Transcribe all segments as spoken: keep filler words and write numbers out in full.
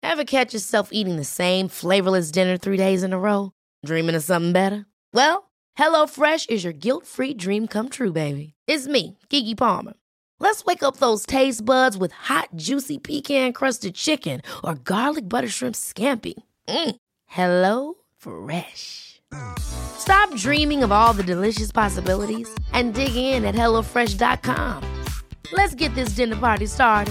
Ever catch yourself eating the same flavorless dinner three days in a row? Dreaming of something better? Well, HelloFresh is your guilt-free dream come true, baby. It's me, Keke Palmer. Let's wake up those taste buds with hot, juicy pecan-crusted chicken or garlic butter shrimp scampi. Mm. Hello Fresh. Stop dreaming of all the delicious possibilities and dig in at hello fresh dot com. Let's get this dinner party started.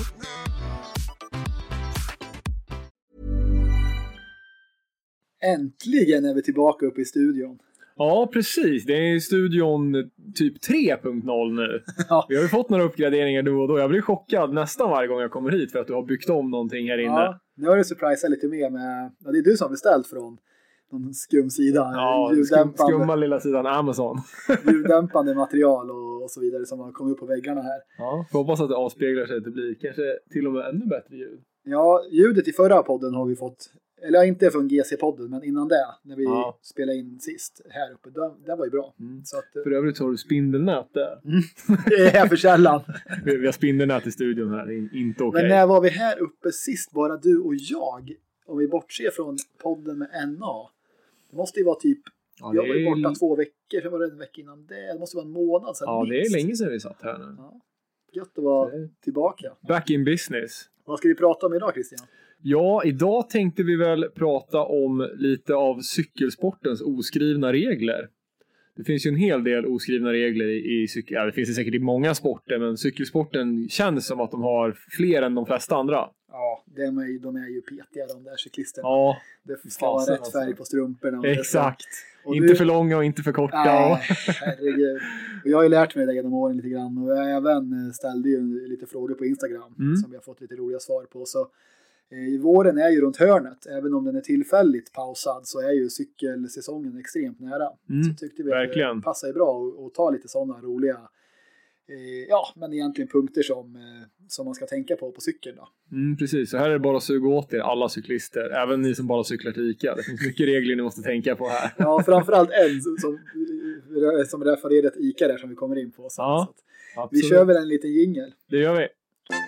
Äntligen är vi tillbaka uppe i studion. Ja, precis. Det är studion typ tre punkt noll nu. Ja. Vi har ju fått några uppgraderingar då och då. Jag blir chockad nästan varje gång jag kommer hit för att du har byggt om någonting här inne. Ja, nu har du surprisat lite mer med... Ja, det är du som har beställt från någon skum sida. Ja, skum, skumma lilla sidan Amazon. Ljuddämpande material och, och så vidare som har kommit upp på väggarna här. Ja, får hoppas att det avspeglar sig att det blir kanske till och med ännu bättre ljud. Ja, ljudet i förra podden har vi fått... Eller inte från G C-podden, men innan det, när vi ja. spelade in sist här uppe, det, det var ju bra. Mm. Så att, för övrigt har du spindelnät där. Mm. Det är här för källan. vi, vi har spindelnät i studion här, inte okej. Men när var vi här uppe sist, bara du och jag? Om vi bortser från podden med N A. Det måste ju vara typ, ja, jag var ju borta är... två veckor, för var det en vecka innan det? Det måste vara en månad sedan. Ja, minst. Det är länge sedan vi satt här nu. Ja. Gött att vara det... tillbaka. Back in business. Vad ska vi prata om idag, Christian? Ja, idag tänkte vi väl prata om lite av cykelsportens oskrivna regler. Det finns ju en hel del oskrivna regler i, i cykel... Ja, det finns det säkert i många sporter, men cykelsporten känns som att de har fler än de flesta andra. Ja, de är ju, de är ju petiga, de där cyklisterna. Ja, det ska vara rätt färg på strumporna. Och exakt. och inte du... för långa och inte för korta. Nej, herregud. Och jag har ju lärt mig det genom åren lite grann. Och jag även ställde ju lite frågor på Instagram mm. som vi har fått lite roliga svar på. Så i våren är ju runt hörnet. Även om den är tillfälligt pausad så är ju cykelsäsongen extremt nära. Mm, så tyckte vi verkligen. att det passar ju bra att ta lite sådana roliga eh, ja, men egentligen punkter som, eh, som man ska tänka på på cykeln då. Mm, precis, så här är det bara att suga åt er, alla cyklister. Även ni som bara cyklar till ICA. Det finns mycket regler ni måste tänka på här. Ja, framförallt en som, som refererar till ICA där som vi kommer in på. Så, ja, så att vi kör väl en liten jingle. Det gör vi.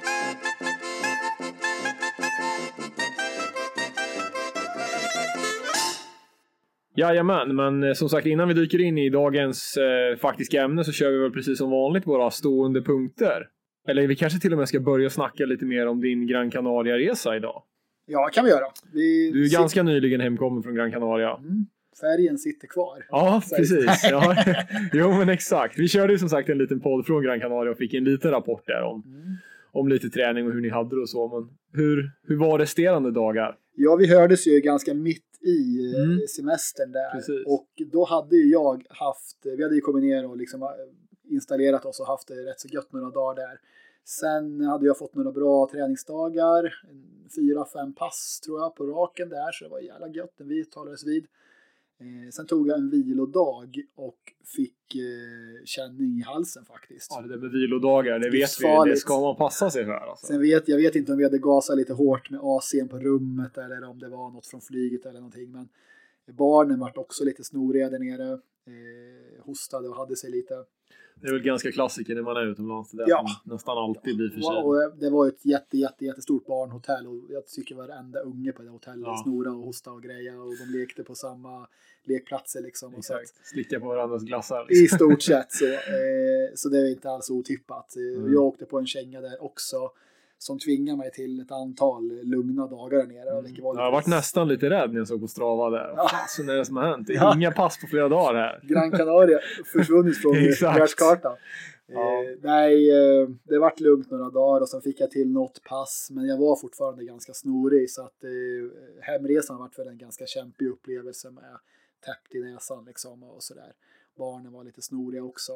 Jajamän, men som sagt innan vi dyker in i dagens eh, faktiska ämne så kör vi väl precis som vanligt våra stående punkter. Eller vi kanske till och med ska börja snacka lite mer om din Gran Canaria-resa idag. Ja, kan vi göra. Vi du är sitter... ganska nyligen hemkommen från Gran Canaria. Mm. Färgen sitter kvar. Ja, precis. Ja. Jo, men exakt. Vi körde ju som sagt en liten podd från Gran Canaria och fick en liten rapport där om, mm. om lite träning och hur ni hade det och så. Men hur, hur var resterande dagar? Ja, vi hördes ju ganska mitt i mm. semestern där. Precis. Och då hade ju jag haft, vi hade ju kommit ner och liksom installerat oss och haft det rätt så gött några dagar där. Sen hade jag fått några bra träningsdagar, fyra, fem pass tror jag på raken där, så det var jävla gött när vi talades vid. Eh, sen tog jag en vilodag och fick eh, känning i halsen faktiskt. Ja, det där med vilodagar, det vet vi, det ska man passa sig för. Alltså. Sen vet jag vet inte om vi hade gasat lite hårt med A C:n på rummet eller om det var något från flyget eller någonting, men barnen var också lite snoriga där nere, eh, hostade och hade sig lite. Det är väl ganska klassiker när man är utomlands. Det ja. Nästan alltid blir för sig. Och det var ett jätte, jätte, jättestort barnhotell. Och jag tycker varenda unge på det hotellet ja. snora och hosta och greja. Och de lekte på samma lekplatser liksom. Och exakt. Så att, slicka på varandras glassar. Liksom. I stort sett. Så, eh, så det är inte alls otippat. Mm. Jag åkte på en känga där också. Som tvingar mig till ett antal lugna dagar där nere. Mm. Jag har varit nästan lite rädd när jag såg på Strava där. Ja. Så när det som har hänt. Det är ja. inga pass på flera dagar här. Gran Canaria försvunnit från världskartan. Ja. Eh, nej, eh, det vart lugnt några dagar och sen fick jag till något pass. Men jag var fortfarande ganska snorig. Så att eh, hemresan har varit för en ganska kämpig upplevelse med täppt i näsan liksom och sådär. Barnen var lite snoriga också.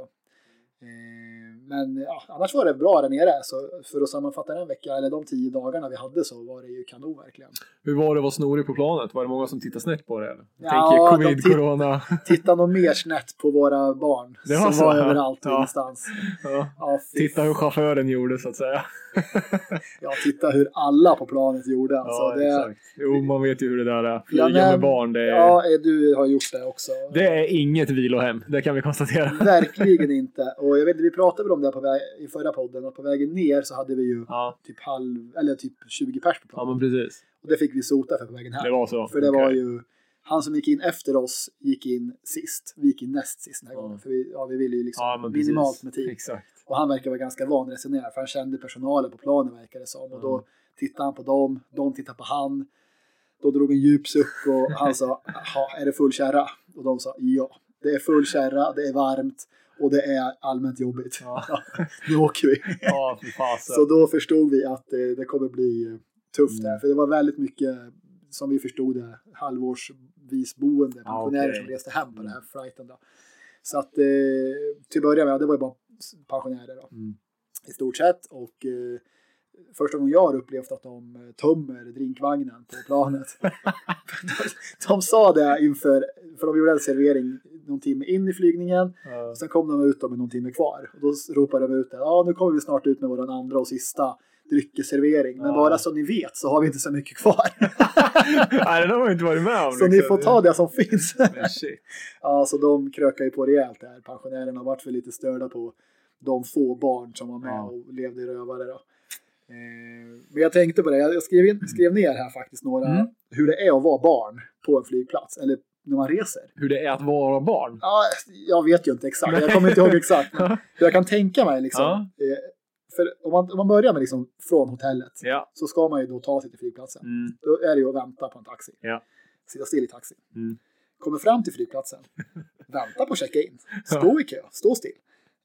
Men ja, annars var det bra där nere. Så för att sammanfatta den vecka eller de tio dagarna vi hade så var det ju kanon verkligen. Hur var det att vara snorig på planet? Var det många som tittade snett på det? Eller? Ja, tänker covid, de t- corona. Tittade nog mer snett på våra barn. Det var som så, var ja. överallt ja. någonstans. Ja. Ja, titta hur chauffören gjorde så att säga. Ja, titta hur alla på planet gjorde. Alltså, ja, det... exakt. Jo, man vet ju hur det där är. Flyga ja, men, med barn. Det är... Ja, du har gjort det också. Det är inget vilohem, det kan vi konstatera. Verkligen inte. Och jag vet vi pratade väl om det på väg, i förra podden. Och på vägen ner så hade vi ju ja. typ halv eller typ tjugo pers på planen. Ja, men precis. Och det fick vi sota för på vägen här. Det var så? För det okay. var ju, han som gick in efter oss gick in sist. Vi gick in näst sist den här gången. Mm. För vi, ja, vi ville ju liksom ja, minimalt med tid. Exakt. Och han verkar vara ganska van resonerad. För han kände personalen på planen verkar det som. Och då mm. tittade han på dem. De tittade på han. Då drog en djup suck och han sa, är det full kärra? Och de sa, ja. Det är full kärra, det är varmt. Och det är allmänt jobbigt. Ja. Nu åker vi. Ja, så då förstod vi att det, det kommer bli tufft mm. här. För det var väldigt mycket, som vi förstod det, halvårsvis boende pensionärer okay. som reste hem på den här flighten då. Så att eh, till början med, det var ju bara pensionärer då. Mm. I stort sett. Och eh, första gången jag har upplevt att de tömmer drinkvagnen på planet. de, de sa det inför, för de gjorde en servering någon timme in i flygningen. Ja. Och sen kom de ut med någon timme kvar. Och då ropade de ut det. Ja, nu kommer vi snart ut med vår andra och sista dryckeservering. Men ja. bara så ni vet så har vi inte så mycket kvar. Nej, det har vi inte varit med om. Så liksom. Ni får ta det som finns. Shit. Ja, så de krökar ju på rejält där. Pensionärerna har varit för lite störda på de få barn som var med ja. och levde i rövare då. Men jag tänkte på det, jag skrev, in, skrev ner här faktiskt några mm. hur det är att vara barn på en flygplats eller när man reser. Hur det är att vara barn? Ja, jag vet ju inte exakt, jag kommer inte ihåg exakt men hur jag kan tänka mig liksom. Ja. För om man, om man börjar med liksom från hotellet ja. så ska man ju då ta sig till flygplatsen. Mm. Då är det ju att vänta på en taxi. Ja. Sitta still i taxin. Mm. Kommer fram till flygplatsen. Vänta på check-in. Stå i kö, stå still.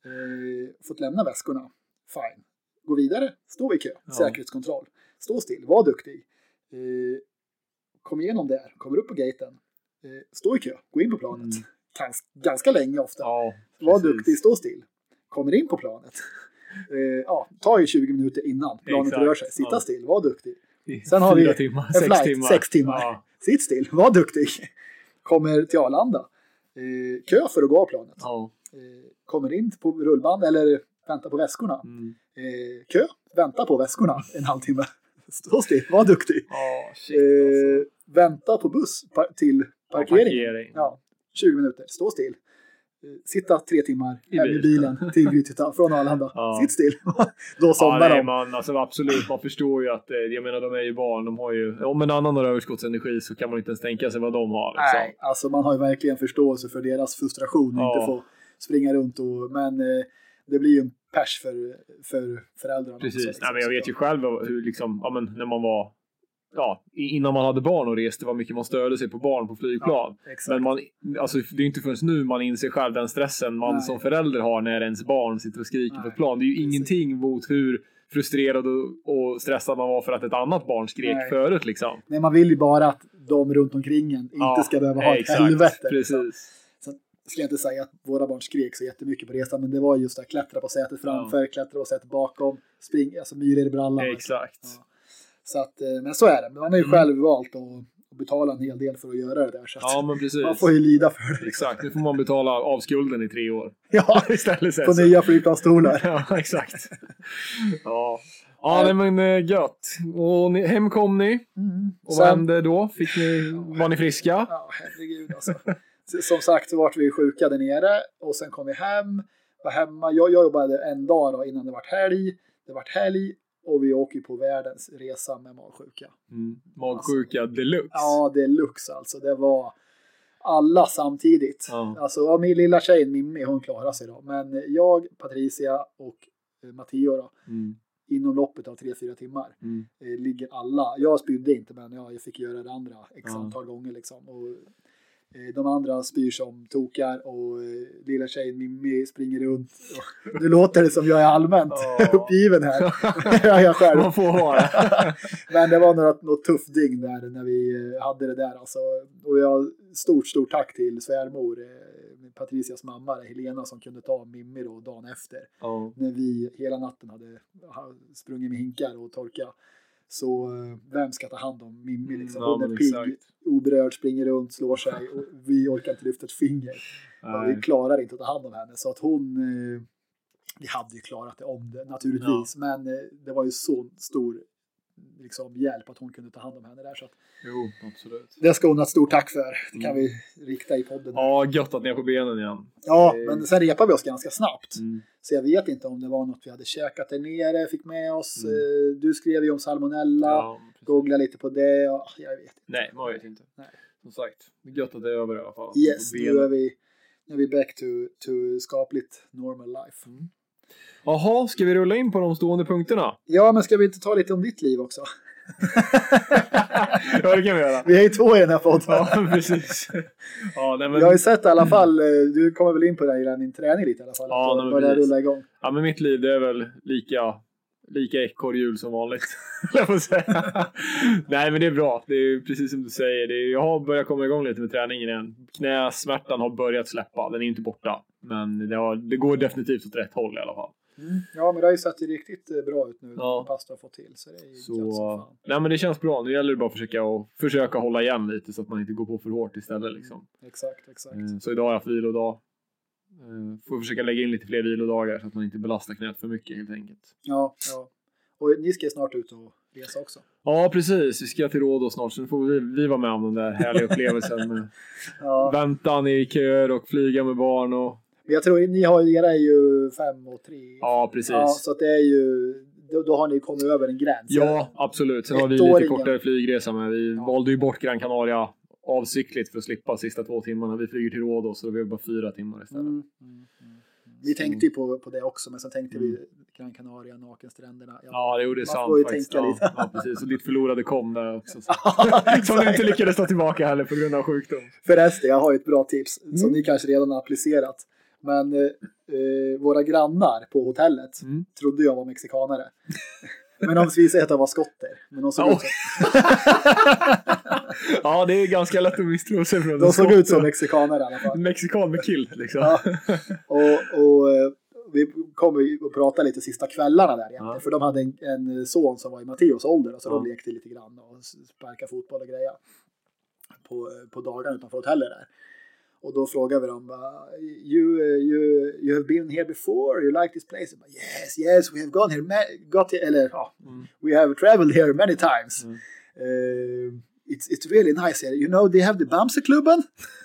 Eh, fått lämna väskorna. Fine. Gå vidare, stå i kö, ja. säkerhetskontroll. Stå still, var duktig. Eh, kom igenom där, kommer upp på gaten. Eh, stå i kö, gå in på planet. Mm. Gans, ganska länge ofta. Ja, var duktig, stå still. Kommer in på planet. Eh, ja, ta ju tjugo minuter innan planet Exakt. rör sig. Sitta ja. still, var duktig. Sen har vi timmar, en sex flight, timmar. sex timmar. Ja. Sitt still, var duktig. Kommer till Arlanda. Eh, kö för att gå av planet. Ja. Eh, kommer in på rullband eller vänta på väskorna. Mm. Eh, kö, vänta på väskorna en halvtimme. Stå still, var duktig. Oh, shit, eh, alltså. Vänta på buss par- till parkering. Ja, parkering. Ja, tjugo minuter, stå still. Eh, sitta tre timmar I, bil. i bilen till Grythyttan från Arlanda. Ja. Sitt still. Då somnar ja, nej, de. Man, alltså, absolut, man förstår ju att, jag menar de är ju barn, de har ju, om en annan har överskottsenergi så kan man inte ens tänka sig vad de har. Liksom. Nej, alltså man har ju verkligen förståelse för deras frustration och ja. inte få springa runt och, men eh, det blir ju en pers för, för föräldrarna. Precis, liksom, nej, men jag vet ju själv hur liksom, ja, men när man var ja, innan man hade barn och reste var mycket man störde sig på barn på flygplan. Ja, men man, alltså, det är inte förrän nu man inser själv den stressen man nej. som förälder har när ens barn sitter och skriker nej, på ett plan. Det är ju precis. ingenting mot hur frustrerad och, och stressad man var för att ett annat barn skrek nej. förut liksom. Nej, man vill ju bara att de runt omkring en inte ja, ska behöva ha exakt, ett helvete. Precis. Liksom. Ska jag inte säga att våra barn skrek så jättemycket på resan, men det var just att klättra på sätet framför, ja. klättra på sätet bakom, springa, alltså myror i brallan. Exakt. Ja. Så att, men så är det. Men man har ju själv mm. valt att betala en hel del för att göra det där. Så ja, men precis. Man får ju lida för det. Exakt, nu får man betala av skulden i tre år. Ja, istället på så. nya flygplansstolar. Ja, exakt. Ja, ja nej, men gött. Och ni, hem kom ni. Mm. Och vad hände då? Fick ni, var ni friska? Ja, herregud alltså. Som sagt så vart vi sjuka där nere och sen kom vi hem, var hemma. Jag, jag jobbade en dag då innan det vart helg. Det vart helg och vi åker på världens resa med magsjuka. Mm. Magsjuka alltså, deluxe. Ja, deluxe alltså. Det var alla samtidigt. Ja. Alltså ja, min lilla tjej Mimmi, hon klarar sig då. Men jag, Patricia och eh, Matteo då. Mm. Inom loppet av tre fyra timmar mm. eh, ligger alla. Jag spydde inte men ja, jag fick göra det andra x antal ja. gånger liksom. Och de andra spyr som tokar och lilla tjejen Mimmi springer runt. Nu låter det som jag är allmänt oh. uppgiven här. Jag är själv. Man får ha. Men det var något, något tufft dygn där när vi hade det där. Alltså. Och jag stort, stort tack till svärmor, Patricias mamma, Helena, som kunde ta Mimmi då dagen efter. Oh. När vi hela natten hade sprungit med hinkar och torka. Så vem ska ta hand om Mimmi liksom? Hon är pigg, exakt. oberörd, springer runt, slår sig och vi orkar inte lyfta ett finger. Vi klarar inte att ta hand om henne. Så att hon, vi hade ju klarat det om det naturligtvis. Ja. Men det var ju så stor liksom, hjälp att hon kunde ta hand om henne där. Så att, jo, absolut. det ska hon ha ett stort tack för. Det kan Mm. vi rikta i podden. Ja, gött att ni är på benen igen. Ja, det... men sen repade vi oss ganska snabbt. Mm. Så jag vet inte om det var något vi hade käkat där nere, fick med oss. Mm. Du skrev ju om salmonella, Ja, googla lite på det. Ja, jag vet inte. nej, man vet inte. Nej. Som sagt, det är gött att det är över i alla fall. Yes, På nu benen. är vi, nu är vi back to, to skapligt normal life. Mm. Jaha, ska vi rulla in på de stående punkterna? Ja, men ska vi inte ta lite om ditt liv också? Ja, det kan vi göra. Vi är ju två i den här podden. Ja, precis. Ja, nej, men... Jag har ju sett i alla fall, eh, du kommer väl in på det i din träning lite i alla fall. Ja, att nej, men börja precis. rulla igång. Ja, men mitt liv det är väl lika, lika ekorrhjul som vanligt. Jag får säga. Nej, men det är bra. Det är precis som du säger. Det är, jag har börjat komma igång lite med träningen igen. Knäsmärtan har börjat släppa. Den är inte borta. Men det, har, det går definitivt åt rätt håll i alla fall. Mm. Ja, men det har ju sett riktigt eh, bra ut nu. Ja. Pastor har fått till. Så det är ju Så, gött som fan. nej, men det känns bra. Nu gäller det bara att försöka, och, försöka hålla igen lite så att man inte går på för hårt istället. Liksom. Exakt, exakt. Eh, Så idag har jag haft vilodag. Eh, Får försöka lägga in lite fler vilodagar så att man inte belastar knät för mycket helt enkelt. Ja, ja. Och ni ska ju snart ut och resa också. Ja, precis. Vi ska till Rhodos snart så nu får vi, vi vara med om den där härliga upplevelsen med Ja. väntan i köer och flyga med barn. Och... Men jag tror ni har era är ju fem och tre. Ja, precis. Ja, så att det är ju, då, då har ni kommit över en gräns. Ja, absolut. Sen har vi lite Ettåringen. kortare flygresa men vi Ja. valde ju bort Gran Canaria avsiktligt för att slippa sista två timmarna. Vi flyger till Rhodos så då blir det bara fyra timmar istället. Mm, mm, mm. Vi Så- tänkte ju på, på det också, men sen tänkte Mm. vi Gran Canaria, nakenstränderna. Ja, det gjorde Man sant får ju faktiskt. tänka Ja, lite. ja, precis. Och ditt förlorade kom där också. Så. Ja, Som du inte exakt. lyckades ta tillbaka heller på grund av sjukdom. Förresten, jag har ju ett bra tips som Mm. ni kanske redan har applicerat. Men eh, eh, våra grannar på hotellet Mm. trodde jag var mexikanare. Men de visade sig att de var skotter. Men de såg, Ja. ut, som, Ja, det är ganska lätt att misstro sig från de såg ut som mexikanare i alla fall. en mexikan med kilt liksom. Ja. Och, och eh, vi kommer ju att prata lite sista kvällarna där egentligen. Ja. För de hade en, en son som var i Matteos ålder. Och så Ja. de lekte lite grann och sparkade fotboll och grejer. På, på dagarna utanför hotellet där. Och då frågade vi dem, uh, you, uh, you, you have been here before, you like this place? Bara, yes, yes, we have gone here, ma- got here, eller ja, Mm. we have traveled here many times. Mm. Uh, it's, it's really nice here. You know, they have the Bamseklubben.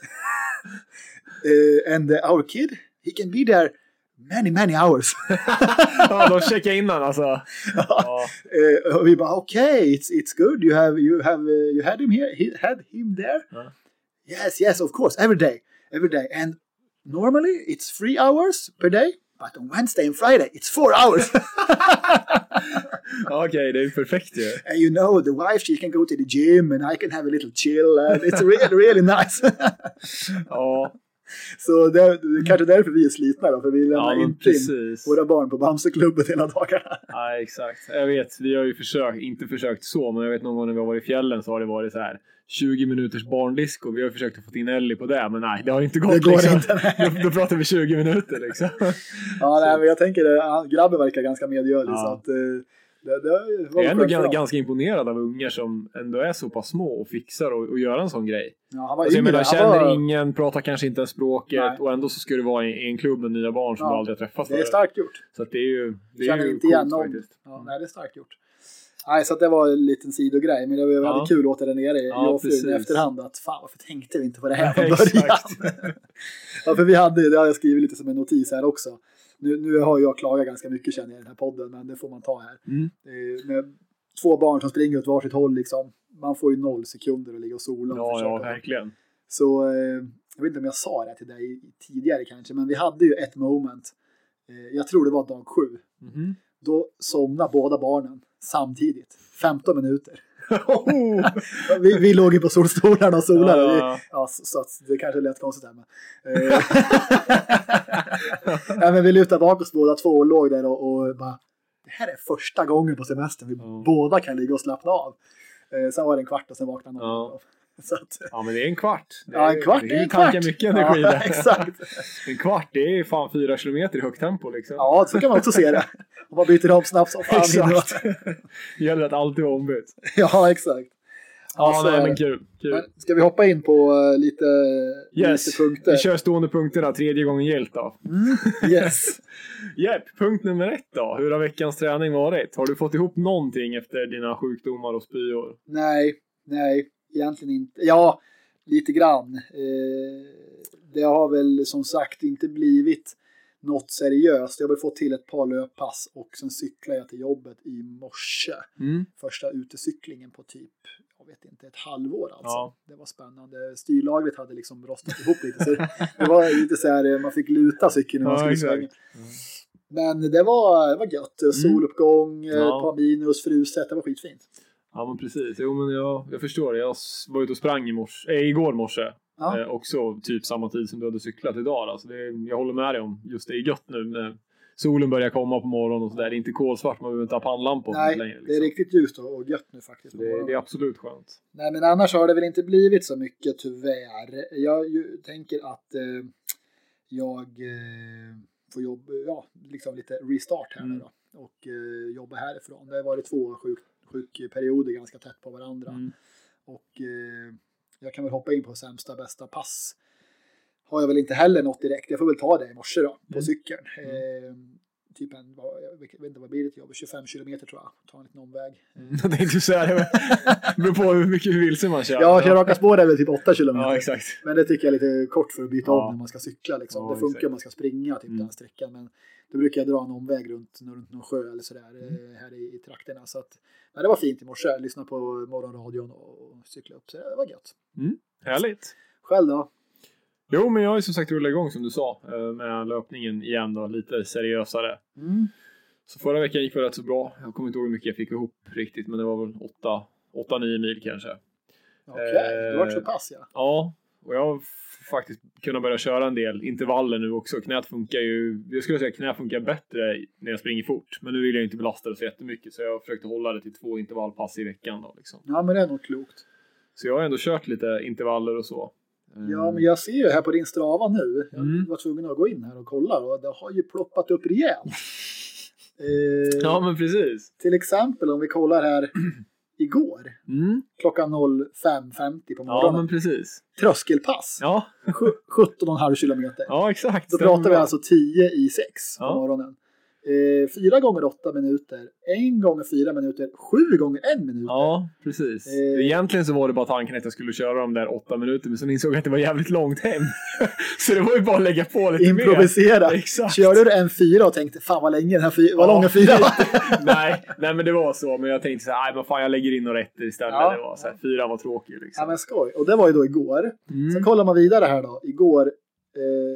uh, and uh, our kid, he can be there many, many hours. Ja, de checkade innan alltså. Ja. uh, och vi bara, okay, it's, it's good. You have, you have, uh, you had him here, he had him there. Ja. Yes, yes, of course, every day, every day. And normally it's three hours per day, but on Wednesday and Friday it's four hours. Okej, okay, det är perfekt ju. And you know, the wife, she can go to the gym and I can have a little chill and it's really, really nice. Ja, Så det är kanske därför vi är slitna då, för vi lämnar ja men inte in precis. våra barn på Bamseklubben hela dagarna. Ja, exakt. Jag vet, vi har ju försökt, inte försökt så, men jag vet någon gång när vi har varit i fjällen så har det varit så här tjugo minuters barndisco. Vi har försökt att få in Ellie på det, men nej, det har inte gått. Det går liksom. inte, nej. Då, då pratar vi tjugo minuter liksom. Ja, nej, men jag tänker att grabben verkar ganska medgörlig, Ja. så att eh, det, det var Jag är ändå skönt för gan- dem. ganska imponerad av ungar som ändå är så pass små och fixar och, och gör en sån grej. Ja, han var Alltså, jag yngre, menar, han känner var, ingen, pratar kanske inte ens språket Nej. och ändå så ska det vara i, i en klubb med nya barn som Ja. du aldrig har träffat det är förut. starkt gjort. Så att det är ju, det är Känner ju inte igen coolt någon. faktiskt. Ja, nej, det är starkt gjort. Nej, så att det var en liten sidogrej. Men det var Ja. väldigt kul åt det där nere. Ja, Jag och frun i precis. efterhand att fan, varför tänkte vi inte på det här från Ja, början? exakt. Ja, för vi hade, det har jag skrivit lite som en notis här också. Nu, nu har jag klagat ganska mycket känner jag i den här podden, men det får man ta här. Mm. Eh, med två barn som springer åt varsitt håll liksom. Man får ju noll sekunder att ligga och sola. Och Ja, ja, försöka. verkligen. Så eh, jag vet inte om jag sa det till dig tidigare kanske, men vi hade ju ett moment. Eh, jag tror det var dag sju. Mhm. Då somnade båda barnen samtidigt. femton minuter. Oh! vi, vi låg ju på solstolarna och solade. Ja, Vi, ja. ja, så, så att det kanske lät konstigt här. Men, eh, ja, men vi lutade bak oss båda två och låg där och, och bara, det här är första gången på semestern vi Ja. båda kan ligga och slappna av. Eh, sen var det en kvart och sen vaknade någon. Ja. Så att, Ja, men det är en kvart. Det ja, en kvart det är en tankar kvart. mycket energi Ja, där. exakt. En kvart, det är fan fyra kilometer i högt tempo liksom. Ja, så kan man också se det. Om man byter om snabbt som fan. Exakt. Det gäller att alltid vara ombytt. Ja, exakt. Ja, alltså, nej, men kul. kul. Men ska vi hoppa in på uh, lite, yes. lite punkter? Vi kör stående punkterna, tredje gången gillt då. Mm. Yes. Jepp, punkt nummer ett då. Hur har veckans träning varit? Har du fått ihop någonting efter dina sjukdomar och spyor? Nej, nej, egentligen inte. Ja, lite grann. Eh, det har väl som sagt inte blivit något seriöst. Jag har väl fått till ett par löppass och sen cyklar jag till jobbet i morse. Mm. Första utecyklingen på typ, jag vet inte, ett halvår alltså. Ja. Det var spännande. Styrlagret hade liksom rostat ihop lite. Så det var lite så här, man fick luta cykeln när man Ja, skulle svänga. mm. Men det var, det var gött. Soluppgång, Ja. ett par minus, fruset. Det var skitfint. Ja, men precis. Jo, men jag, jag förstår det. Jag var ute och sprang i morse, äh, igår morse. Ja. Eh, också typ samma tid som du hade cyklat idag. Alltså det, jag håller med dig om just det är gött nu när solen börjar komma på morgonen och sådär. Det är inte kolsvart, man behöver inte ha pannlampor Nej, längre. Liksom. det är riktigt ljust och gött nu faktiskt. Det, det är absolut skönt. Nej, men annars har det väl inte blivit så mycket tyvärr. Jag ju, tänker att eh, jag eh, får jobba, ja, liksom lite restart här Mm. nu då. Och eh, jobba härifrån. Det har varit två sjuk, sjukperioder ganska tätt på varandra. Mm. Och eh, jag kan väl hoppa in på sämsta bästa pass. Har jag väl inte heller något direkt. Jag får väl ta det i morse då, på Mm. cykeln. Mm. Eh, typ en, jag vet inte vad blir det till jobb, tjugofem kilometer tror jag. Ta en liten omväg. Jag tänkte säga det. Det beror på hur mycket vilse man kör. Ja, köra raka spår är väl typ åtta kilometer. Ja, exakt. Men det tycker jag är lite kort för att byta Ja. om när man ska cykla. Liksom. Ja, det funkar exakt. om man ska springa typ Mm. den sträckan. Men då brukar jag dra en omväg runt, runt någon sjö eller sådär Mm. eh, här i, i trakterna. Så att, men det var fint i morse. Lyssna på morgonradion och cykla upp. Så det var gött. Mm. Härligt. Själv då? Jo, men jag har ju som sagt rullat igång som du sa med löpningen igen då, lite seriösare. Mm. Så förra veckan gick det rätt så bra. Jag kommer inte ihåg hur mycket jag fick ihop riktigt, men det var väl åtta nio mil kanske. Okej, okay. det var så Eh, pass ja. Ja, och jag har f- faktiskt kunnat börja köra en del intervaller nu också. Knät funkar ju, jag skulle säga att knät funkar bättre när jag springer fort. Men nu vill jag inte belasta det så jättemycket, så jag har försökt hålla det till två intervallpass i veckan då liksom. Ja, men det är nog klokt. Så jag har ändå kört lite intervaller och så. Ja, men jag ser ju här på din Strava nu. Jag Mm. var tvungen att gå in här och kolla och det har ju ploppat upp rejält. eh, Ja, men precis. Till exempel om vi kollar här igår. Mm. Klockan fem femtio på Ja, morgonen. men precis. Tröskelpass. Ja, Sju- sjutton komma fem kilometer. ja exakt. Då Stämmer pratar vi bra. alltså tio i sex på Ja. morgonen. Eh, fyra gånger åtta minuter. En gånger fyra minuter. Sju gånger en minut. Ja, precis. Eh. Egentligen så var det bara tanken att jag skulle köra de där åtta minuter, men sen insåg jag att det var jävligt långt hem. Så det var ju bara att lägga på lite Improvisera. mer. Exakt. Körde du en fyra och tänkte fan vad länge den här fyra, vad Ja. lång är fyra? nej, nej, men det var så. Men jag tänkte så här, nej men fan jag lägger in några rätter istället. Ja. Det var så här, fyra var tråkig liksom. Ja men skoj. Och det var ju då igår. Mm. Sen kollar man vidare här då. Igår eh,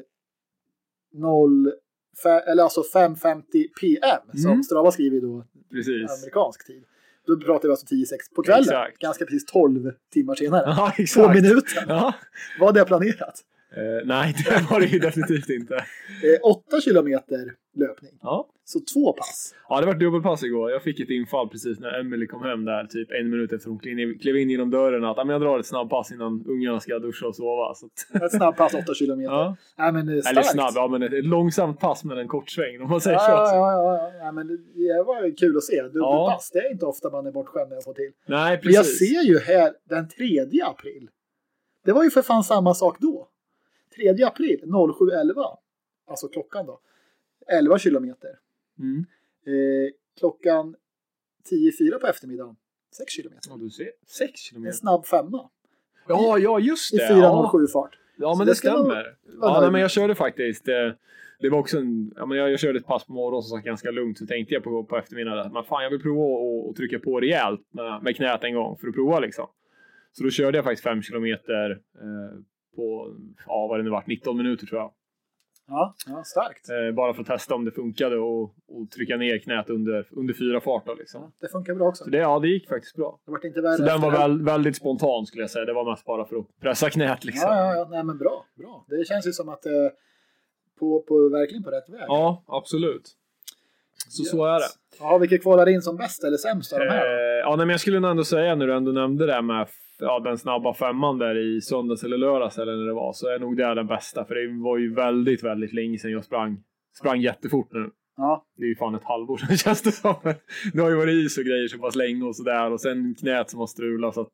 noll, fe, eller alltså fem femtio p m som Mm. Strava skriver då Precis. amerikansk tid. Då pratar vi alltså tio sex på kvällen. Exakt. Ganska precis tolv timmar senare. Ja, På exakt. minuten. Ja. Vad hade jag planerat? Eh, nej, det var det ju definitivt inte. Eh, åtta kilometer löpning. Ja. Så två pass. Ja, det var ett dubbelpass igår. Jag fick ett infall precis när Emily kom hem där, typ en minut efter hon klev in, klev in genom dörren, att ja, men jag drar ett snabbpass innan ungarna ska duscha och sova. Så att, Ett snabbpass åtta kilometer. ja. Nej, men eh, starkt. Eller snabb, ja, men ett, ett långsamt pass med en kort sväng, om man säger Ja, så. ja, ja, ja, ja. Men det, det var kul att se. Dubbelpass, Ja. det är inte ofta man är bortskämd med att få till. Nej, Men jag precis. ser ju här den tredje april. Det var ju för fan samma sak då. tredje april sju elva. Alltså klockan då. elva kilometer. Mm. Eh, klockan tio fyra på eftermiddagen. sex kilometer. Ja, du ser. Sex En kilometer. snabb femma. Ja, ja, just I det. fyra noll Ja, sju fart. ja Så men det det ska stämmer. vara- vara Ja, nej, nöjd. men jag körde faktiskt. Det, det var också en, ja, men jag, jag körde ett pass på morgonen som sagt ganska lugnt. Så tänkte jag på, på eftermiddagen. Men fan, jag vill prova att- att trycka på rejält med, med knät en gång. För att prova liksom. Så då körde jag faktiskt fem kilometer eh, på, ja vad det nu var, nitton minuter tror jag. Ja, ja, starkt. Eh, bara för att testa om det funkade och, och trycka ner knät under, under fyra fart då, liksom. Ja, det funkar bra också. Så det, ja, det gick faktiskt bra. Det vart inte värre Så den var efter det. väl, väldigt spontan skulle jag säga. Det var mest bara för att pressa knät liksom. Ja, ja, ja. Nej, men bra. bra. Det känns ju som att eh, på, på, verkligen på rätt väg. Ja, absolut. Så så är det. Ja, vilka kvalar in som bäst eller sämst av de här? Eh, ja, nej, men jag skulle nog ändå säga när du ändå nämnde det med f- ja, den snabba femman där i söndags eller lördags eller när det var, så är nog det den bästa. För det var ju väldigt, väldigt länge sedan jag sprang, sprang jättefort nu. Ja, Det är ju fan ett halvår sedan känns det som. Det har ju varit is och grejer så pass länge och sådär. Och sen knät som har strulat så att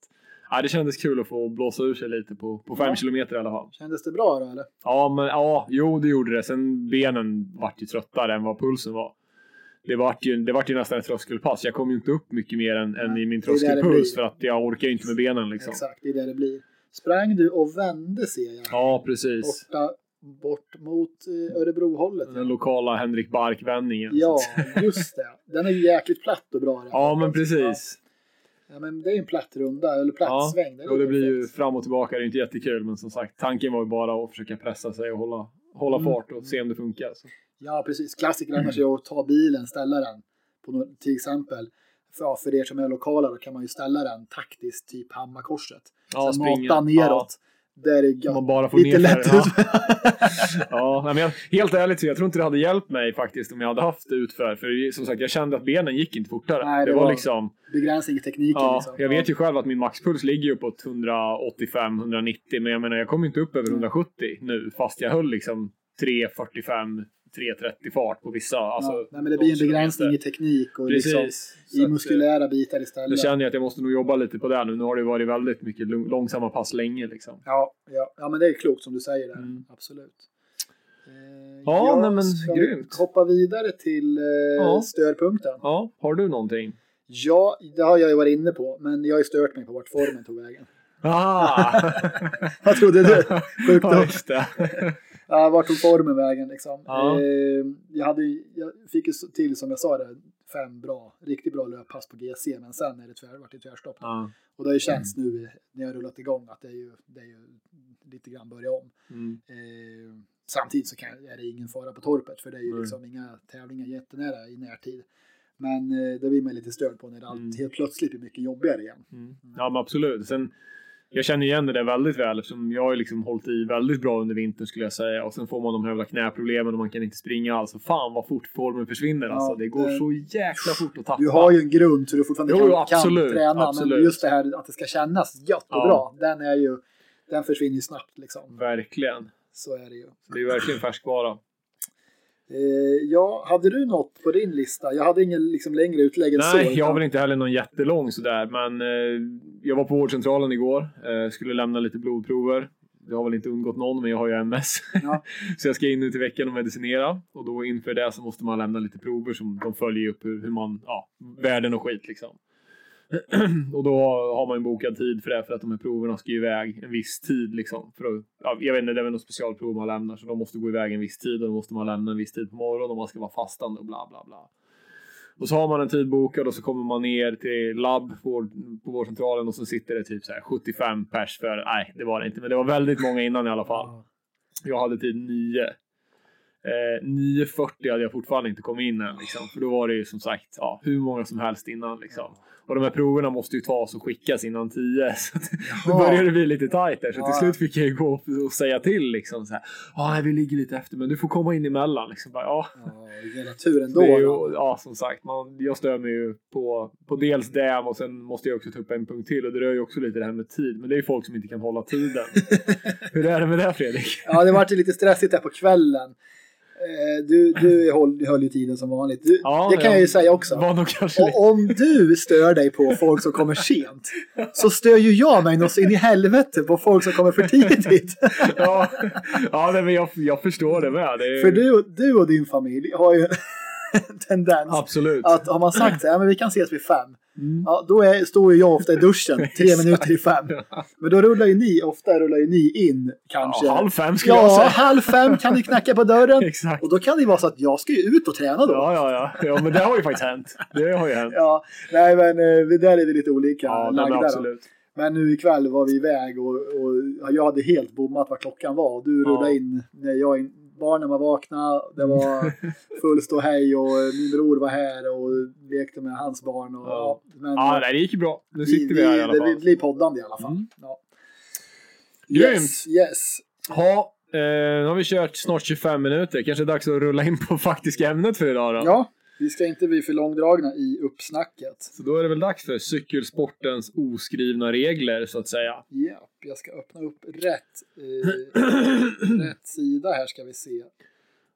Ja, det kändes kul att få blåsa ur sig lite på, på fem Ja. kilometer i alla fall. Kändes det bra då eller? Ja, men ja, jo det gjorde det. Sen benen vart ju tröttare än vad pulsen var. Det vart ju, det vart ju nästan ett tröskelpass. Jag kom ju inte upp mycket mer än, än i min det är där det tröskelpuls blir. för att jag orkar ju inte med benen liksom. Exakt, det är det det blir. Sprang du och vände ser jag. Ja, precis. Borta, bort mot eh, Örebro-hållet. Den lokala Henrik Bark-vändningen. Ja, just det. Den är ju jäkligt platt och bra. Den. Ja, men precis. Ja, men det är ju en platt runda, eller platt Ja, sväng. Det är och det perfekt. blir ju fram och tillbaka. Det är inte jättekul, men som sagt, tanken var ju bara att försöka pressa sig och hålla, hålla Mm. fart och se om det funkar. Så. Ja, precis. Klassiker annars är att ta bilen, ställa den. På något, till exempel, för, för er som är lokala, då kan man ju ställa den taktiskt, typ Hammarkorset. Ja, Sen springa. mata neråt. Där är gött. Man bara får Lite ner lätt för- ut. Ja, nej, men jag, helt ärligt så jag tror inte det hade hjälpt mig faktiskt om jag hade haft det utför. För som sagt, jag kände att benen gick inte fortare. Nej, det, det var, var- liksom... Begränsning i tekniken. Ja, liksom. jag vet ju själv att min maxpuls ligger uppåt hundraåttiofem hundranittio. Men jag menar, jag kommer inte upp över hundrasjuttio nu. Fast jag höll liksom tre fyrtiofem tre trettio fart på vissa. Alltså, Ja, nej, men det blir en begränsning i teknik och Precis. liksom, Så i att, muskulära bitar Nu istället. känner jag att jag måste nog jobba lite på det nu. Nu har det varit väldigt mycket lång- långsamma pass länge liksom. Ja, ja, ja, men det är klokt som du säger där. Mm. Absolut. Eh, Ja, nej, men ska vi grymt. hoppa vidare till eh, Ja. stödpunkten. Ja, har du någonting? Ja, det har jag ju varit inne på, men jag har ju stört mig på vart formen tog vägen. Ah! Vad trodde du? Sjukt Ja, nog. just det. Ja, vart tog formen vägen liksom? Ja. Eh, jag, hade, ju- jag fick ju till, som jag sa, det, fem bra, riktigt bra löppass på G C, men sen är det tvär, vart det tvärstopp. Ja. Och det har ju känts nu när jag har rullat igång att det är ju, det är ju lite grann börja om. Mm. Eh, samtidigt så kan, är det ingen fara på torpet, för det är ju Mm. liksom inga tävlingar jättenära i närtid. Men eh, det blir man lite störd på när det allt Mm. helt plötsligt blir mycket jobbigare igen. Mm. Ja, men absolut. Sen, jag känner igen det där väldigt väl eftersom jag har liksom hållit i väldigt bra under vintern skulle jag säga. Och sen får man de här jävla knäproblemen och man kan inte springa alls. Och fan vad fort formen försvinner Ja, alltså. Det går det- så jäkla fort att tappa. Du har ju en grund så du fortfarande Jo, kan, jo, absolut, kan träna. absolut. Men just det här att det ska kännas gött och Ja. bra, den är ju, den försvinner ju snabbt liksom. Verkligen. Så är det ju. Det är verkligen färskvara. Eh, ja, hade du något på din lista? Jag hade ingen liksom längre utlägg än så. Nej, jag utan- har väl inte heller någon jättelång sådär. Men eh, jag var på vårdcentralen igår. Eh, skulle lämna lite blodprover. Det har väl inte undgått någon, men jag har ju M S. Ja. Så jag ska in nu till veckan och medicinera. Och då inför det så måste man lämna lite prover som de följer upp hur, hur man, ja, värden och skit liksom. Och då har man ju bokad tid för det, för att de här proverna ska ju iväg en viss tid liksom. För att, ja, jag vet inte, det är väl något specialprov man lämnar, så de måste gå iväg en viss tid och då måste man lämna en viss tid på morgonen och man ska vara fastande och bla bla bla. Och så har man en tid bokad och så kommer man ner till labb på, på vårdcentralen och så sitter det typ så här sjuttiofem pers för, nej det var det inte, men det var väldigt många innan i alla fall. Jag hade tid nio. Eh, nio fyrtio hade jag fortfarande inte kommit in än liksom. För då var det ju som sagt ja, hur många som helst innan liksom. Och de här proverna måste ju tas och skickas innan tio. Så att, då började det bli lite tajt där. Så Ja. till slut fick jag ju gå och säga till liksom så här. Ja, nej, vi ligger lite efter men du får komma in emellan liksom. Bara, ja. Ja, hela turen då. Det är ju, då. ja, som sagt, man, jag stör mig ju på, på dels det och sen måste jag också ta upp en punkt till och det rör ju också lite det här med tid. Men det är ju folk som inte kan hålla tiden. Hur är det med det, Fredrik? Ja, det var lite stressigt där på kvällen. Eh, Du, du höll, höll ju tiden som vanligt. Du, Ja, det kan ja. jag ju säga också. Var nog kanske lite. Och om du stör dig på folk som kommer sent, så stör ju jag mig något in i helvete på folk som kommer för tidigt. Ja, ja nej, men jag, jag förstår det med. Det är, För du, du och din familj har ju en tendens absolut. att har man sagt så här, ja, men vi kan ses vid fem. Mm. Ja, då är, står ju jag ofta i duschen tre Exakt. minuter i fem. Men då rullar ju ni, ofta rullar ju ni in kanske. Ja, halv fem skulle jag Ja, säga. halv fem kan ni knacka på dörren. Exakt. Och då kan det ju vara så att jag ska ju ut och träna då. Ja, ja, ja. Ja, men det har ju faktiskt hänt. Det har ju hänt. Ja, nej men eh, där är vi lite olika Ja, nej, lagda men då. absolut. Men nu ikväll var vi iväg och, och jag hade helt bommat vad klockan var. Och du rullade Ja. in när jag in, barnen var vakna. Det var full ståhej och min bror var här och lekte med hans barn. Och, Ja. ja, men, Ja, nej, det gick ju bra. Nu vi, sitter vi här i alla det fall. blir poddande i alla fall. Mm. Ja. Grymt. Yes, yes. Ja, eh, nu har vi kört snart tjugofem minuter. Kanske dags att rulla in på faktiska ämnet för idag då. Ja, vi ska inte bli för långdragna i uppsnacket. Så då är det väl dags för cykelsportens oskrivna regler så att säga. Ja, jag ska öppna upp rätt, eh, rätt sida här ska vi se.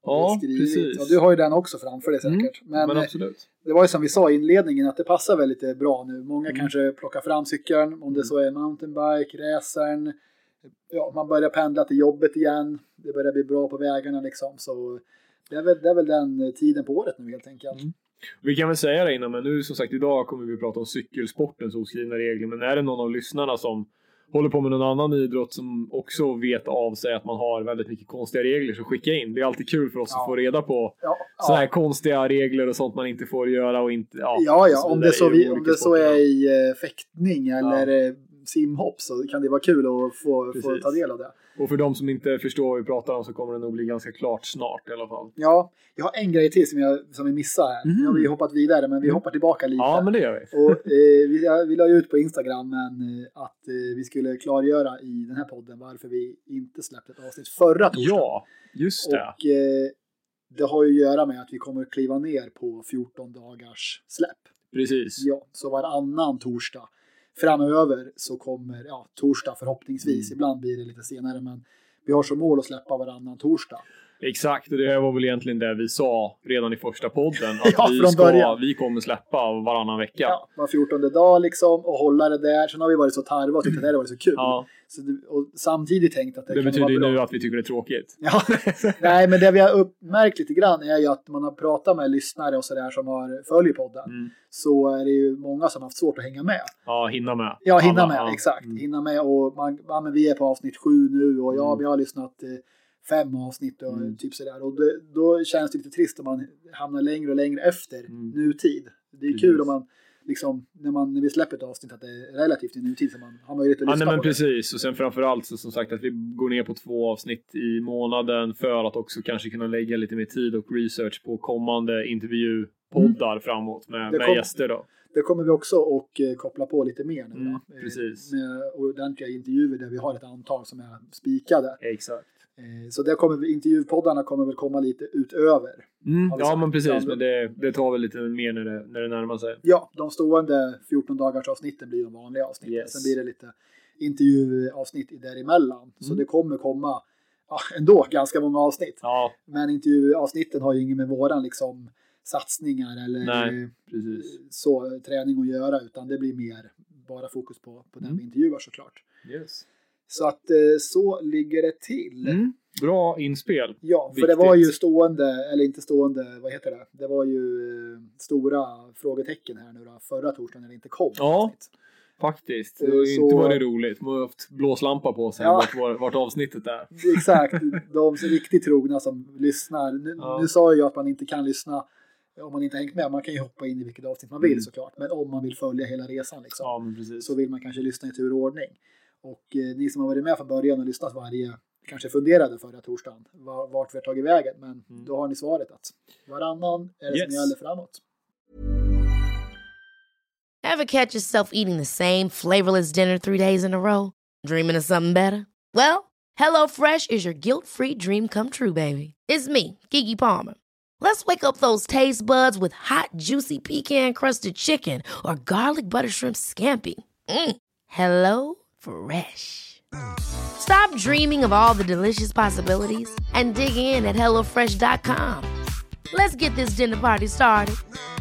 Ja, precis. Och du har ju den också framför dig säkert. Mm, men men absolut. Det var ju som vi sa i inledningen att det passar väldigt bra nu. Många mm. kanske plockar fram cykeln, om det så är mountainbike, racern. Ja, man börjar pendla till jobbet igen. Det börjar bli bra på vägarna liksom. Så det är väl, det är väl den tiden på året nu helt enkelt. Mm. Vi kan väl säga det innan, men nu som sagt idag kommer vi att prata om cykelsportens oskrivna regler. Men är det någon av lyssnarna som håller på med någon annan idrott som också vet av sig att man har väldigt mycket konstiga regler, så skicka in. Det är alltid kul för oss ja. att få reda på ja, ja. sådana här konstiga regler och sånt man inte får göra och inte... Ja, ja, ja. Om det så, vi, om det så är i uh, fäktning eller ja. simhopp så kan det vara kul att få, få ta del av det. Och för de som inte förstår vad vi pratar om så kommer det nog bli ganska klart snart i alla fall. Ja, jag har en grej till som, jag, som vi missar här. Mm. Nu har vi hoppat vidare, men vi hoppar tillbaka lite. Ja, men det gör vi. Och, eh, vi, vi la ut på Instagram men, eh, att eh, vi skulle klargöra i den här podden varför vi inte släppte ett avsnitt förra torsdagen. Ja, just det. Och eh, det har ju att göra med att vi kommer att kliva ner på fjorton dagars släpp. Precis. Ja, så varannan torsdag. Framöver så kommer, ja, torsdag förhoppningsvis. Mm. Ibland blir det lite senare, men vi har som mål att släppa varannan torsdag. Exakt, och det här var väl egentligen det vi sa redan i första podden. Att ja, vi, ska, vi kommer släppa varannan vecka. Ja, var fjortonde dag liksom och hålla det där. Sen har vi varit så tarva och tyckt att det här har varit så kul. Ja. Så, och samtidigt tänkt att det, det kan betyder ju vara nu att vi tycker det är tråkigt. Ja. Nej, men det vi har uppmärkt lite grann är ju att man har pratat med lyssnare och sådär som har följer podden. Mm. Så är det ju många som har haft svårt att hänga med. Ja, hinna med. Ja, hinna Alla, med, ja. exakt. Mm. Hinna med och man, ja, men vi är på avsnitt sju nu och ja, mm. vi har lyssnat eh, fem avsnitt och mm. typ sådär. Och det, då känns det lite trist om man hamnar längre och längre efter mm. nutid. Det är precis. Kul om man liksom, när, man, när vi släpper ett avsnitt att det är relativt i nutid så man har möjlighet att lyssna ja, nej, men på precis. Det. Och sen framförallt så som sagt att vi går ner på två avsnitt i månaden för att också kanske kunna lägga lite mer tid och research på kommande intervjupoddar mm. framåt med, med kom, gäster då. Det kommer vi också och eh, koppla på lite mer nu mm, då. Precis. Med ordentliga intervjuer där vi har ett antal som är spikade. Exakt. Så där kommer vi, intervjupoddarna kommer väl komma lite utöver. Mm, ja men precis, men det, det tar väl lite mer när det, när det närmar sig. Ja, de stående fjorton dagars avsnitten blir de vanliga avsnitten. Yes. Sen blir det lite intervjuavsnitt däremellan. Mm. Så det kommer komma ja, ändå ganska många avsnitt. Ja. Men intervjuavsnitten har ju ingen med våran liksom satsningar eller Nej, precis. så träning att göra, utan det blir mer bara fokus på, på den mm. vi intervjuar såklart. Yes. Så att så ligger det till. Mm. Bra inspel. Ja, för Viktigt. Det var ju stående, eller inte stående, vad heter det? Det var ju stora frågetecken här nu då, förra torsdagen när det inte kom. Ja, faktiskt. Det har ju så... inte varit roligt. Man har haft blåslampa på sig ja. vart, vart avsnittet är. Exakt, de är riktigt trogna som lyssnar. Nu, ja. nu sa jag att man inte kan lyssna om man inte hängt med. Man kan ju hoppa in i vilket avsnitt man vill mm. såklart. Men om man vill följa hela resan liksom, ja, men precis. Så vill man kanske lyssna i tur och ordning. Och eh, ni som har varit med från början och lyssnat varje, kanske funderade förra torsdagen var, vart vi har tagit vägen, men mm. då har ni svaret att varannan är det yes. som gäller framåt. Ever catch yourself eating the same flavorless dinner three days in a row? Dreaming of something better? Well, HelloFresh is your guilt-free dream come true, baby. It's me, Keke Palmer. Let's wake up those taste buds with hot, juicy pecan-crusted chicken or garlic butter shrimp scampi. Mm. Hello Fresh. Stop dreaming of all the delicious possibilities and dig in at hello fresh dot com. Let's get this dinner party started.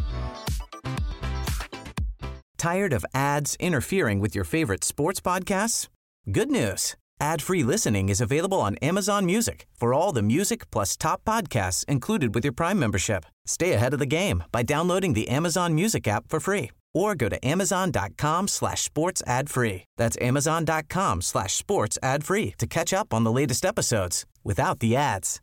Tired of ads interfering with your favorite sports podcasts? Good news. Ad-free listening is available on Amazon Music for all the music plus top podcasts included with your Prime membership. Stay ahead of the game by downloading the Amazon Music app for free or go to amazon.com slash sports ad free. That's amazon.com slash sports ad free to catch up on the latest episodes without the ads.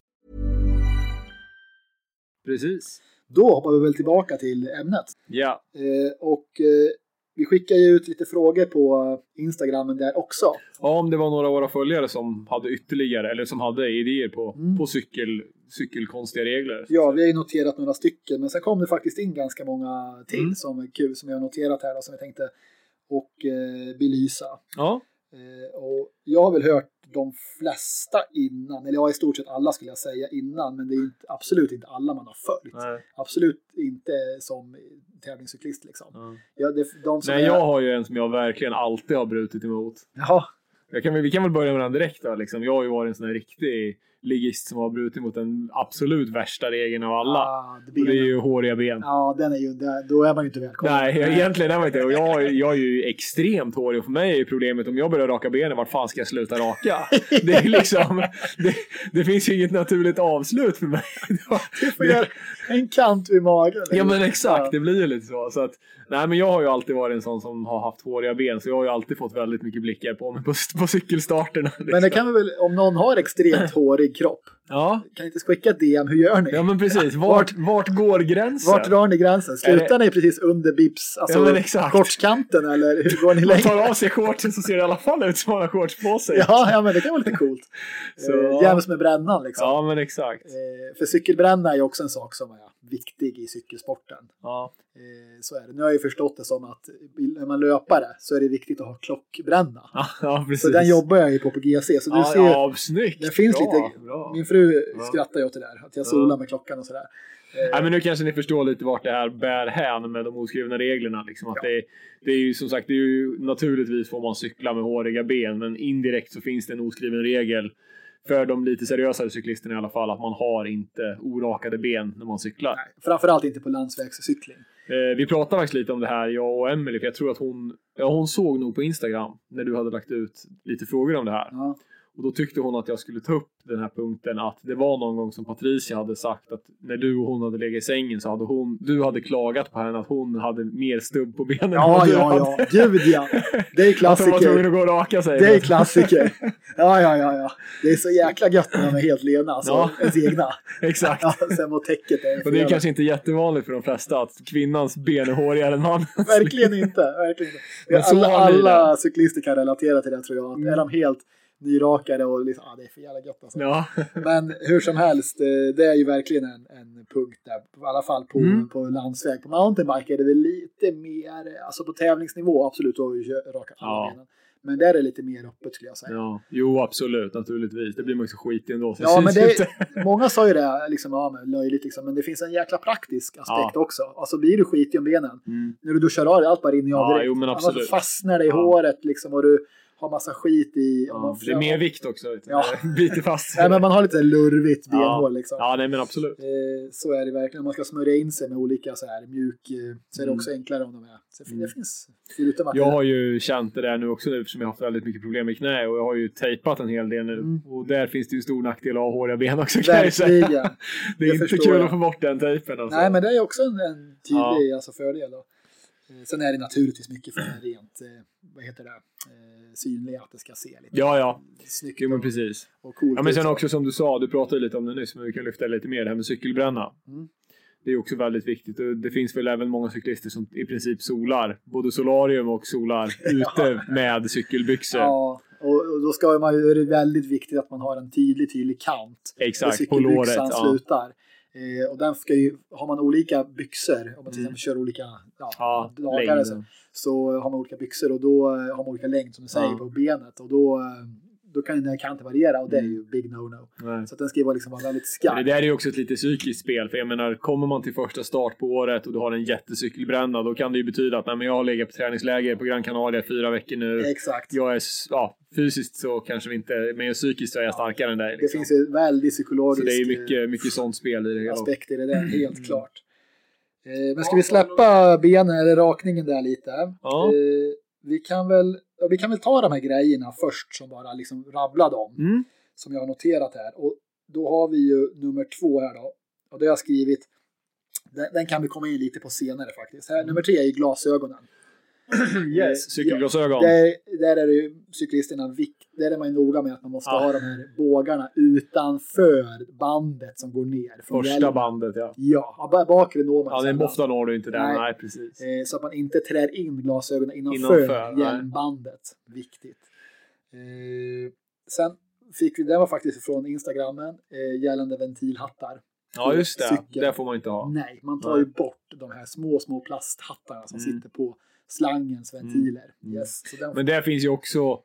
Precis. Då hoppar vi väl tillbaka till ämnet. Ja. Eh, och eh, vi skickar ju ut lite frågor på Instagramen där också. Ja, om det var några av våra följare som hade ytterligare, eller som hade idéer på, mm. på cykel, cykelkonstiga regler. Ja, vi har ju noterat några stycken, men sen kom det faktiskt in ganska många till mm. som är kul, som jag har noterat här och som jag tänkte och eh, belysa. Ja. Eh, och jag har väl hört de flesta innan, eller ja, i stort sett alla skulle jag säga innan, men det är inte, absolut inte alla man har följt. Nej. Absolut inte som tävlingscyklist liksom. Ja. Ja, det, de som Nej, är... jag har ju en som jag verkligen alltid har brutit emot. Ja. Jag kan, vi kan väl börja med den direkt då, liksom. Jag har ju varit en sån här riktig ligist som har brutit mot den absolut värsta regeln av alla. Ah, det, och det är ju håriga ben. Ja, den är ju, då är man ju inte välkommen. Nej, jag, egentligen är man inte. Och jag, jag är ju extremt hårig. Och för mig är problemet om jag börjar raka benen, vart fan ska jag sluta raka? Det är liksom, det, det finns ju inget naturligt avslut för mig. Du får göra en kant vid magen. Ja, men exakt. Det blir ju lite så. Så att, nej, men jag har ju alltid varit en sån som har haft håriga ben. Så jag har ju alltid fått väldigt mycket blickar på mig på, på cykelstarterna. Liksom. Men det kan vi väl, om någon har extremt hårig kropp. Ja. Kan inte skicka ett D M, hur gör ni? Ja, men precis. Vart, vart går gränsen? Vart drar ni gränsen? Slutar ni precis under bips, alltså ja, men exakt. shortskanten, eller hur går ni längre? Man tar av sig shortsen så ser det i alla fall ut som man har shorts på sig. Ja, ja, men det kan vara lite coolt. Så, eh, jäms med brännan liksom. Ja, men exakt. Eh, för cykelbränna är ju också en sak som är viktig i cykelsporten. Ja. Eh, så är det. Nu har jag ju förstått det som att när man löpare så är det viktigt att ha klockbränna. Ja, ja, precis. Så den jobbar jag ju på på G C. Så du ja, ser, ja, snyggt. det finns bra, lite, bra. min fru Ja. skrattar ju åt det där, att jag solar med klockan och sådär. Eh, Nej, men nu kanske ni förstår lite vart det här bär hän med de oskrivna reglerna. Liksom. Att Ja. det, det är ju som sagt, det är ju, naturligtvis får man cykla med håriga ben, men indirekt så finns det en oskriven regel för de lite seriösare cyklisterna i alla fall, att man har inte orakade ben när man cyklar. nej, framförallt inte på landsvägscykling. Eh, vi pratade faktiskt lite om det här, jag och Emily, för jag tror att hon, ja, hon såg nog på Instagram när du hade lagt ut lite frågor om det här. Ja. Och då tyckte hon att jag skulle ta upp den här punkten, att det var någon gång som Patricia hade sagt att när du och hon hade legat i sängen så hade hon, du hade klagat på henne att hon hade mer stubb på benen. Ja, än du ja, hade. ja. Gud, ja. Det är Att hon var tvungen klassiker. att gå och raka sig. Det är klassiker. Ja, ja, ja, ja. Det är så jäkla gött när de är helt lena. Alltså, Ja. ens egna. Exakt. Ja, sen mot täcket är Och det är kanske inte jättevanligt för de flesta att kvinnans ben är hårigare än mannens. Verkligen inte. Verkligen inte. Men så Alla, har ni alla det. cyklister kan relatera till det, tror jag. Att Mm. är de helt nyrakade och liksom, ah, det är för jävla gött alltså. Ja. Men hur som helst, eh, det är ju verkligen en, en punkt där. I alla fall på, Mm. på landsväg. På mountainbike är det väl lite mer, alltså på tävlingsnivå absolut, då har vi ju rakat alla Ja. benen. Men där är det lite mer öppet, skulle jag säga. Ja, jo absolut, naturligtvis. Det blir man ju så skit ändå. Så Ja, men syns det, inte. många sa ju det, liksom, ja, men löjligt liksom, men det finns en jäkla praktisk aspekt Ja. också. Alltså blir du skitig om benen, Mm. när du duschar av dig, allt bara rinner ju av Ja, direkt. jo, men Annars absolut. fastnar det i Ja. håret liksom, och du har massa skit i. om Ja, man, det är mer vikt också. Vet du. Ja. Det biter fast. Nej, men man har lite lurvigt Ja. benhål liksom. Ja, nej men absolut. Eh, så är det verkligen. Om man ska smörja in sig med olika så här mjuk, eh, så är det Mm. också enklare om de är. Så det Mm. finns, förutom att Jag det, har ju känt det där nu också, eftersom jag har haft väldigt mycket problem med knä, och jag har ju tejpat en hel del nu. Mm. Och där finns det ju stor nackdel att ha håriga ben också, kan jag säga. verkligen. Det är Det inte förstår kul jag. att få bort den tejpen. Alltså. Nej, men det är också en, en tydlig alltså, fördel då. Eh, Sen är det naturligtvis mycket för det rent, eh, vad heter det, eh, synliga, att det ska se lite Ja, ja. snyggt Jo, men och, precis. och coolt Ja, men ut. sen också som du sa, du pratade lite om det nyss, men vi kan lyfta lite mer det här med cykelbränna. Mm. Det är också väldigt viktigt, och det finns väl även många cyklister som i princip solar, både solarium och solar ute med cykelbyxor. Ja, och, och då ska man ju, är det väldigt viktigt att man har en tydlig, tydlig kant. Exakt, där på låret. cykelbyxan Ja. slutar. Eh, och den ska ju, har man olika byxor, om man till Mm. exempel kör olika ja, Ja, dagar längden. så, så har man olika byxor, och då eh, har man olika längd som du säger Ja. på benet, och då, eh, då kan den här kanten variera, och det är Mm. ju big no-no. Nej. Så att den ska ju vara, liksom, vara väldigt Men skarp. det där är ju också ett lite psykiskt spel, för jag menar, kommer man till första start på året och du har en jättecykelbränna, då kan det ju betyda att nej, men jag har legat på träningsläger på Gran Canaria fyra veckor nu. Exakt. Jag är, s- ja, fysiskt så kanske vi inte, men psykiskt så är jag starkare än dig. Det Liksom. finns ju väldigt psykologisk Så det är ju eh, mycket, mycket sånt spel i det hela. aspekter i det, helt klart. Eh, men ska vi släppa benen eller rakningen där lite? Ja. Eh, vi, kan väl, ja, vi kan väl ta de här grejerna först som bara liksom rabblade om. Mm. Som jag har noterat här. Och då har vi ju nummer två här då. Och det har jag skrivit. Den, den kan vi komma in lite på senare faktiskt. Här, nummer tre är ju glasögonen. Yes, cykelglasögon. Där, där är det ju cyklisterna vikt. Där är man ju noga med att man måste Ja. ha de här bågarna utanför bandet som går ner. från Första hjälmen. bandet, ja. Ja, ba- bakre når man Ja, den sällan. ofta når du inte där. Nej. Nej, precis. Eh, så att man inte trär in glasögonen innanför, Innanför, nej. hjälmbandet. Viktigt. Eh, sen fick vi, det var faktiskt från Instagrammen, eh, gällande ventilhattar. Ja, just det. Cykel. Det får man inte ha. Nej, man tar Nej. ju bort de här små, små plasthattarna som Mm. sitter på slangens ventiler. Mm. Yes, så den Men där finns ju också,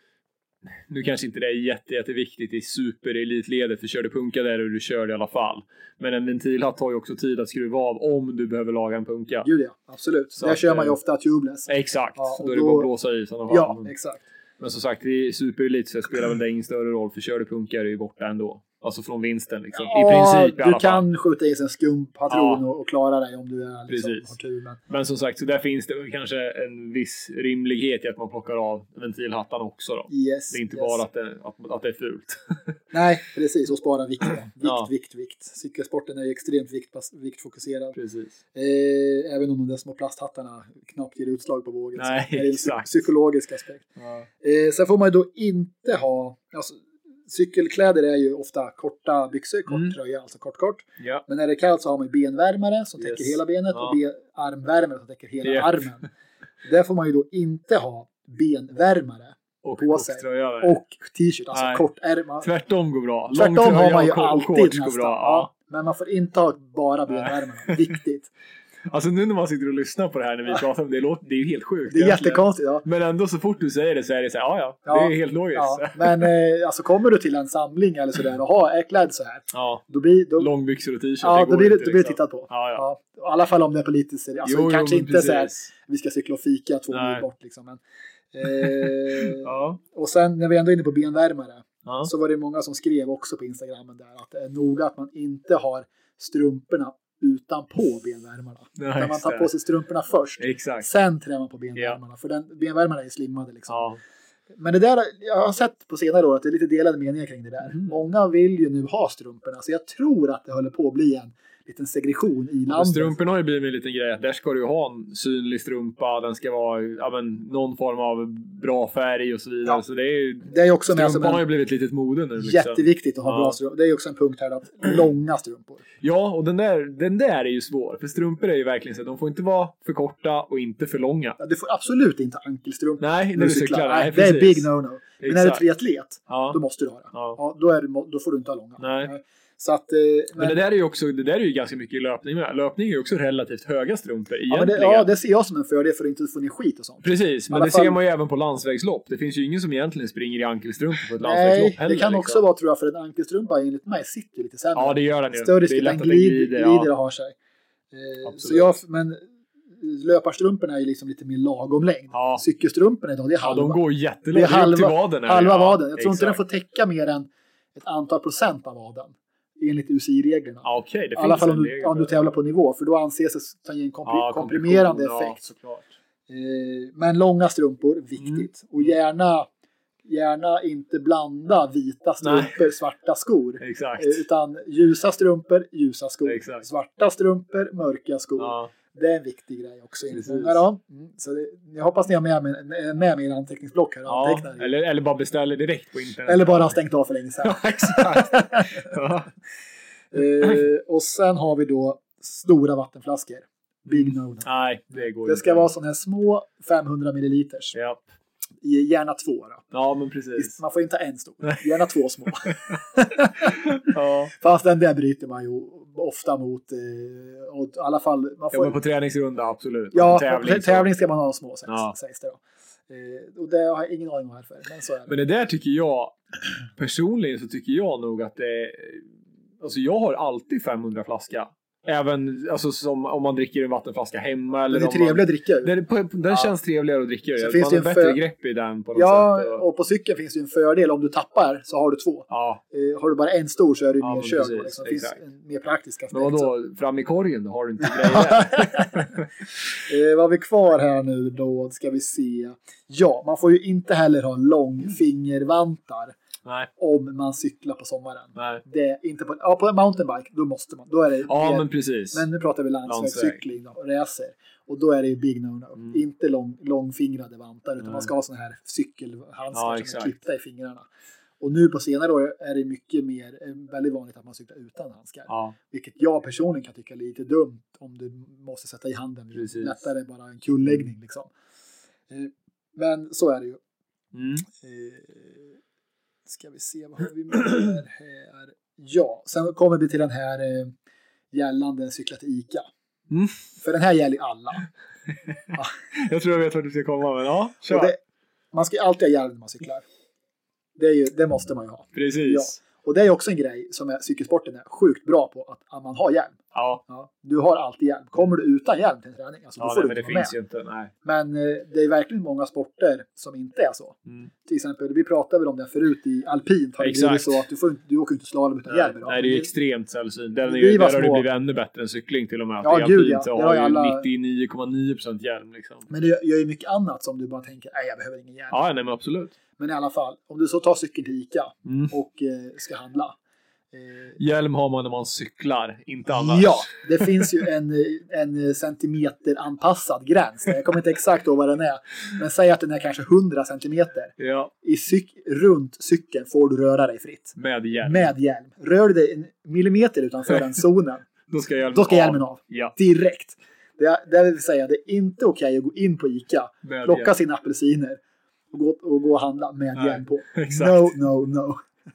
nu kanske inte det är jätte, jätteviktigt i superelitledet, för kör du punka där och du kör det i alla fall. Men en ventilhatt tar ju också tid att skruva av om du behöver laga en punka. Gud ja, absolut. Så Där att, kör man ju eh, ofta tubeless. Exakt, Ja, så och då är det då- bara att blåsa i sådana fall. Ja, Men- exakt. Men som sagt, i superelit så spelar väl det ingen större roll, för kör du punka är det ju borta ändå. Alltså från vinsten liksom. Ja, I princip i alla du kan fall. skjuta i sig en skumpatron Ja. och, och klara dig om du är liksom, Precis. har tur. Men... Men som sagt, så där finns det kanske en viss rimlighet i att man plockar av ventilhattarna också då. Yes, Det är inte yes. bara att det, att, att det är fult. Nej, precis. Och spara vikt. Vikt, Ja. vikt, vikt. Cykelsporten är ju extremt vikt, viktfokuserad. Precis. Eh, även om de där små plasthattarna knappt ger utslag på vågen. Nej, så är det en exakt. psykologisk aspekt. Ja. Eh, sen får man ju då inte ha... Alltså, cykelkläder är ju ofta korta byxor, kort Mm. tröja, alltså kort kort. Ja. Men när det är kallt så har man ju benvärmare som Yes. täcker hela benet Ja. och ben, armvärmare som täcker hela Japp. armen. Där får man ju då inte ha benvärmare Och på sig. tröja. Och t-shirt, alltså Nej. kortärmar. Tvärtom går bra. Lång Tvärtom tröja har man ju och kort- alltid shorts går nästan. bra. Ja. Ja. Men man får inte ha bara benvärmarna. Viktigt. Alltså nu när man sitter och lyssnar på det här när vi pratar om det, låter, det är ju helt sjukt. Det är egentligen. jättekonstigt. Ja. Men ändå så fort du säger det så är det så här, ja ja, Ja. det är helt logiskt. Ja. Ja, Men eh, alltså kommer du till en samling eller sådär och har, är klädd så här. Då blir, då, långbyxor och t-shirt. ja, det då går blir det, inte, då blir det liksom. tittat på. Ja, ja. Ja. I alla fall om det är politiskt seriöst. Alltså, Jo, jo, kanske men inte så här, precis. vi ska cykla och fika två Nej. mil bort liksom. Men, eh, Ja. Och sen när vi ändå är inne på benvärmare Ja. så var det många som skrev också på Instagrammen där att det är noga att man inte har strumporna utanpå benvärmarna. Ja, När man just tar det. på sig strumporna först. Exakt. Sen trär man på benvärmarna. För den, benvärmarna är slimmade liksom. Ja. Men det där, jag har sett på senare år att det är lite delade meningar kring det där. Mm. Många vill ju nu ha strumporna. Så jag tror att det håller på att bli en liten segregation i Men landet. strumporna har ju blivit en liten grej. Där ska du ju ha en synlig strumpa. Den ska vara ja, men, någon form av bra färg och så vidare. Ja. Så det är ju... Det är också med som Strumpan har ju en, blivit ett litet mode nu. Liksom. jätteviktigt att ha Ja. bra strumpor. Det är också en punkt här att långa strumpor. Ja, och den där, den där är ju svår. För strumpor är ju verkligen så att de får inte vara för korta och inte för långa. Ja, du får absolut inte ha ankelstrumpor. Nej, när du cyklar. Nej, det är precis. big no-no. Men när du är Exakt. triatlet, Ja. då måste du ha det. Ja. Ja, då, är det, då får du inte ha långa. Nej. Så att, eh, Men men, det där är ju också, det där är ju ganska mycket löpning med. Löpning är ju också relativt höga strumpor ja, men egentligen. det, ja, det ser jag som en fördel för att inte få ner skit och sånt. Precis, men I alla det fall- ser man ju även på landsvägslopp. Det finns ju ingen som egentligen springer i ankelstrumpor på ett Nej, landsvägslopp heller. det kan liksom. också vara, tror jag, för en ankelstrumpa enligt mig sitter lite sämre. Ja, det gör den ju. Större Det är risk lätt att att den den glider, glider, glider ja. och har sig. Eh, Absolut. så jag, men löparstrumporna är ju liksom lite mer lagom längd. Ja. Cykelstrumporna idag, det är Ja, halva. de går det jättelångt. är Det är upp halva, till vaden. eller? halva Ja, vaden. Jag tror inte den exakt. får täcka mer än ett antal procent av vaden. Enligt U C I-reglerna. Ja, okej. Det I alla finns fall en om du, regel om du för tävlar det. på nivå. För då anses det kan ge en kompri- Ja, komprimerande kompression, ja, effekt. såklart. Eh, men långa strumpor, viktigt. Och gärna, gärna inte blanda vita strumpor, svarta skor. Exakt. Eh, utan ljusa strumpor, ljusa skor. Exakt. Svarta strumpor, mörka skor. Ja. Det är en viktig grej också enligt Precis. många då. Mm, så det, jag hoppas ni har med, med, med mig i anteckningsblock här. och Ja, antecknar. eller, eller bara beställer direkt på internet. Eller bara har stängt av för länge sedan. Ja, exakt. Ja. eh, och sen har vi då stora vattenflaskor. Big no. Nej, det går Det inte. ska vara sådana här små femhundra milliliters. Ja. Gärna två då. Ja, men precis. Man får inte ha en stor. Gärna två små. Ja. Fast den där bryter man ju ofta mot. Eh, och i alla fall. Man Ja, får, men på träningsrunda, absolut. ja, På tävling, så- tävling ska man ha små sägs, Ja. sägs det då. Eh, och det har jag ingen aning om varför. Men så är det. Men det där tycker jag, personligen så tycker jag nog att det är, alltså jag har alltid femhundra flaska. Även alltså, som om man dricker en vattenflaska hemma. Eller Den är om trevlig man, att dricka ur. den, på- den Ja. känns trevligare att dricka ur. Så Man finns det har ju en bättre för- grepp i den på något Ja, sätt. Och, och på cykeln finns det ju en fördel. Om du tappar så har du två. ja. Eh, har du bara en stor så är du Ja, mer men körd. precis, Liksom. Det finns exakt. en mer praktisk aspekt. Men så. vadå, fram i korgen då har du inte grejer. eh, vad har vi kvar här nu då? Ska vi se. Ja, man får ju inte heller ha långfingervantar Nej, om man cyklar på sommaren. nej. Det är inte på, ja, på en mountainbike, då måste man. Då är det Ja, mer, men precis. men nu pratar vi landsvägscykling och racer. Och då är det ju big no-no. Mm. Inte lång, långfingrade vantar, utan Nej. man ska ha såna här cykelhandskar Ja, som är exakt. klippta i fingrarna. Och nu på senare år är det mycket mer, eh, väldigt vanligt att man cyklar utan handskar. Ja, Vilket jag personligen kan tycka är lite dumt om du måste sätta i handen. Precis. Lättare bara en kulläggning liksom. Eh, Men så är det ju. mm. Eh, Ska vi se, vad har vi mer här? Ja, sen kommer vi till den här eh, gällande cykla till ICA. Mm. För den här gäller ju alla. Jag tror jag vet vart du ska komma, men ja, kör. Och det, man ska ju alltid ha hjälm när man cyklar. Det, är ju, det måste man ju ha. Precis. Ja. Och det är också en grej som är, cykelsporten är sjukt bra på, att, att man har hjälm. Ja. Ja, du har alltid hjälm. Kommer du utan hjälm till en träning, alltså, Ja, då får nej, du men inte det vara finns med. ju inte. Nej. Men eh, det är verkligen många sporter som inte är så. Mm. Till exempel, vi pratade väl om det förut i alpint. Har det Exakt. blivit så att du, får, inte- du åker inte slalom utan hjälm idag. Nej, det är ju extremt sällsynt. Där, är Vi ju, var där har det små. blivit ännu bättre än cykling till och med. Ja, I gud, alpint ja. så Det har har ju ju alla- nittionio komma nio procent hjälm. Liksom. Men det gör ju mycket annat som du bara tänker, nej jag behöver ingen hjälm. Ja, nej men absolut. Men i alla fall, om du så tar cykeln till Ica Mm. och eh, ska handla. Eh, Hjälm har man när man cyklar, inte annars. ja, det finns ju en, en centimeter anpassad gräns. Jag kommer inte exakt ihåg vad den är. Men säg att den är kanske hundra centimeter. Ja, I cyk- runt cykeln får du röra dig fritt. med hjälm. Med hjälm. Rör du dig en millimeter utanför den zonen, Då ska hjälmen då ska hjälmen av. Ja, Direkt. Det, det vill säga, det är inte okej att gå in på Ica, med plocka hjälm. sina apelsiner och gå, och gå och handla med Nej, hjälm på. exakt. No, no, no.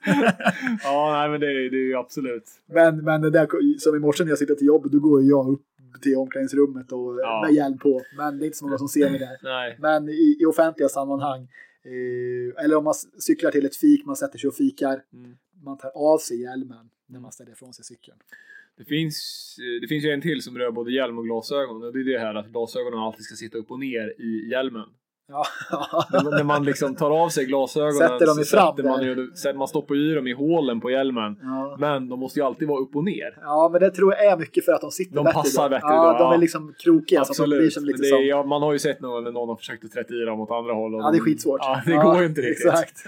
Ja, nej men det är, det är ju absolut. Men, men det där, som i morse när jag sitter till jobbet, då går ju jag upp till omklädningsrummet och Ja. med hjälm på. Men det är inte så många som ser mig där. Nej. Men i, i offentliga sammanhang, eh, eller om man cyklar till ett fik, man sätter sig och fikar, Mm. man tar av sig hjälmen när man ställer ifrån sig cykeln. Det finns, det finns ju en till som rör både hjälm och glasögon. Och det är det här att glasögonen alltid ska sitta upp och ner i hjälmen. Ja. När, när man liksom tar av sig glasögonen Sätter dem i så fram sätter man, där. ju, så man stoppar ju dem i hålen på hjälmen. Ja. Men de måste ju alltid vara upp och ner. Ja, men det tror jag är mycket för att de sitter De bättre passar då. bättre Ja, då, de är ja. liksom krokiga. Så att de blir Absolut. som Men lite det är, som... ja, man har ju sett någon när någon har försökt att trätta dem åt andra håll. Och Ja, det är de- skitsvårt. Ja, det ja, går ju inte riktigt. Exakt.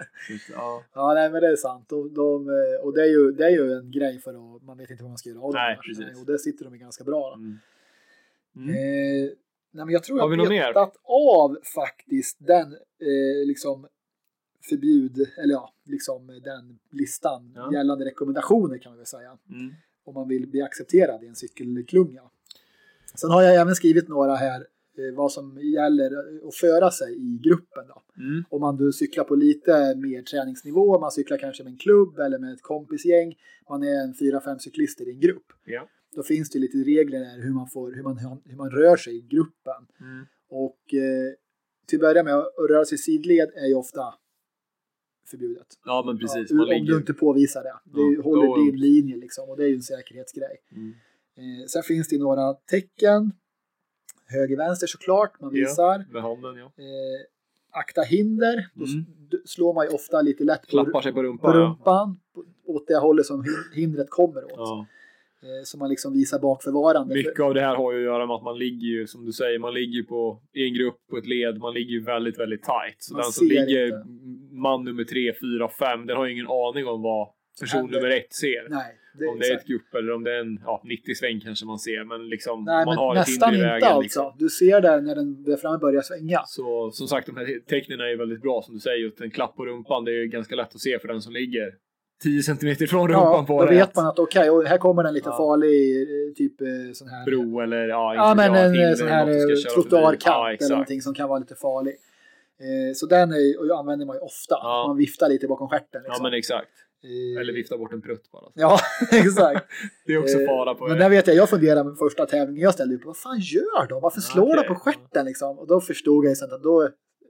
Ja. Ja, nej, men det är sant. De, de, och det är, ju, det är ju en grej för att man vet inte vad man ska göra av dem. Nej, här. precis. Och det sitter de ju ganska bra. Då. Mm. Mm. Eh, nej, men jag tror Har jag vi något mer? har betat av faktiskt den eh, liksom förbjud, eller ja, liksom den listan Ja. gällande rekommendationer kan man väl säga. Mm. Om man vill bli accepterad i en cykelklunga. Sen har jag även skrivit några här eh, vad som gäller att föra sig i gruppen då. Mm. Om man du cyklar på lite mer träningsnivå, man cyklar kanske med en klubb eller med ett kompisgäng, man är en fyra, fem cyklister i en grupp. Ja. Då finns det lite regler där hur man, får, hur man, hur man rör sig i gruppen. Mm. Och eh, till att börja med, att röra sig i sidled är ju ofta förbjudet. Ja, men precis. Ja, man om ligger... du inte påvisar det. Du Ja, håller då- din linje liksom, och det är ju en säkerhetsgrej. Mm. Eh, sen finns det några tecken. Höger, vänster såklart, man Ja. visar. Med handen, ja. Eh, akta hinder, då Mm. s- slår man ju ofta lite lätt på, Klappar sig på på rumpan. rumpan på, åt det hållet som hin- hindret kommer åt. Ja. Eh, så man liksom visar bakförvarande. Mycket av det här har ju att göra med att man ligger ju, som du säger, man ligger på, i en grupp på ett led, man ligger ju väldigt, väldigt tight. Så Man den som ser ligger inte. man nummer tre, fyra, fem, den har ju ingen aning om vad person händer. nummer ett ser. Nej, det, Om det är ett exakt. gupp eller om det är en ja, nittio sväng kanske man ser, men liksom Nej, man men har ett nästan hinder i inte vägen. alltså. Liksom. Du ser där när den där framme börjar svänga. Så som sagt, de här tecknen är ju väldigt bra som du säger. Att en klapp på rumpan, det är ju ganska lätt att se för den som ligger tio centimeter från rumpan Ja, på då det. vet man att okej, och här kommer en lite Ja. farlig eh, typ eh, sån här Bro eller ja, ja, inte men bra, en hinder eh, sån eller här något du ska eh, köra förbi. trottoarkant Ja, eller exakt. någonting som kan vara lite farlig. Eh, så den är, och använder man ju ofta. Ja. Man viftar lite bakom stjärten. Ja, Liksom. men exakt. Eh, Eller vifta bort en prutt bara. Ja, exakt. Det är också Eh, fara på Men det. där vet jag, jag funderade med första tävlingen jag ställde upp. Vad fan gör de? Varför slår okej, de på stjärten liksom? Och då förstod jag ju sen att då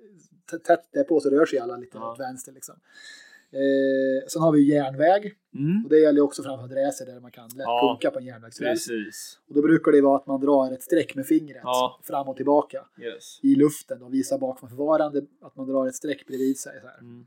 t- tätt där på så rör sig alla lite Ja. åt vänster liksom. Eh, sen har vi järnväg. Mm. Och det gäller ju också framförallt racer där man kan lätt Ja, punka på en järnvägsräls. Precis. Och då brukar det vara att man drar ett streck med fingret Ja. fram och tillbaka Yes. i luften och visar bakom förvarande att man drar ett streck bredvid sig. Så här. Mm.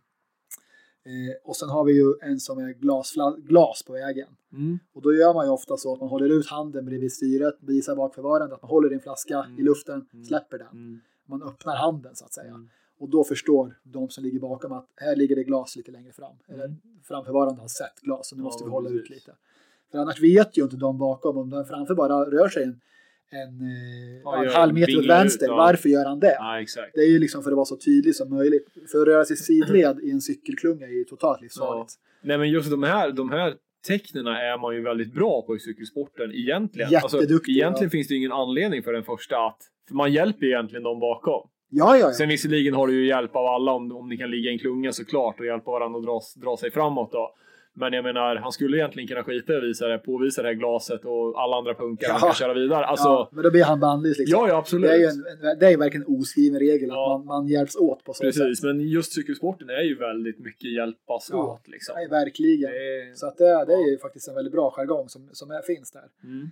Eh, och sen har vi ju en som är glasfla- glas på vägen. Mm. Och då gör man ju ofta så att man håller ut handen bredvid styret, visar bak förvarande att man håller i en flaska Mm. i luften, Mm. släpper den. Mm. Man öppnar handen så att säga. Mm. Och då förstår de som ligger bakom att här ligger det glas lite längre fram. Mm. Eller framförvarande har sett glas, så nu Ja, måste vi hålla precis. ut lite. För annars vet ju inte de bakom, om den framför bara rör sig en, en, eh, Ja, en gör- halv meter åt vinglar ut, vänster, ja. varför gör han det? Ja, exakt. Det är ju liksom för att vara så tydlig som möjligt. För att röra sig sidled i en cykelklunga är ju totalt livsfarligt. Nej, men just de här, de här tecknena är man ju väldigt bra på i cykelsporten egentligen. Jätteduktig, alltså, egentligen ja. finns det ju ingen anledning för den första att... För man hjälper ju egentligen dem bakom. Ja, ja, ja. Sen visserligen har du ju hjälp av alla om, om ni kan ligga i en klunga såklart och hjälpa varandra att dra, dra sig framåt då. Men jag menar, han skulle egentligen kunna skita i att visa det, påvisa det här glaset och alla andra punkter Ja. han kan köra vidare. Alltså, ja, men då blir han bannlyst liksom. ja, ja, absolut. Det är ju en, en, det är ju verkligen en oskriven regel Ja. att man, man hjälps åt på så Precis, sätt. men just cykelsporten är ju väldigt mycket hjälpas Ja, åt. Liksom. Nej, verkligen. Det är- Så att det, det är ju faktiskt en väldigt bra jargong som, som är, finns där. Mm.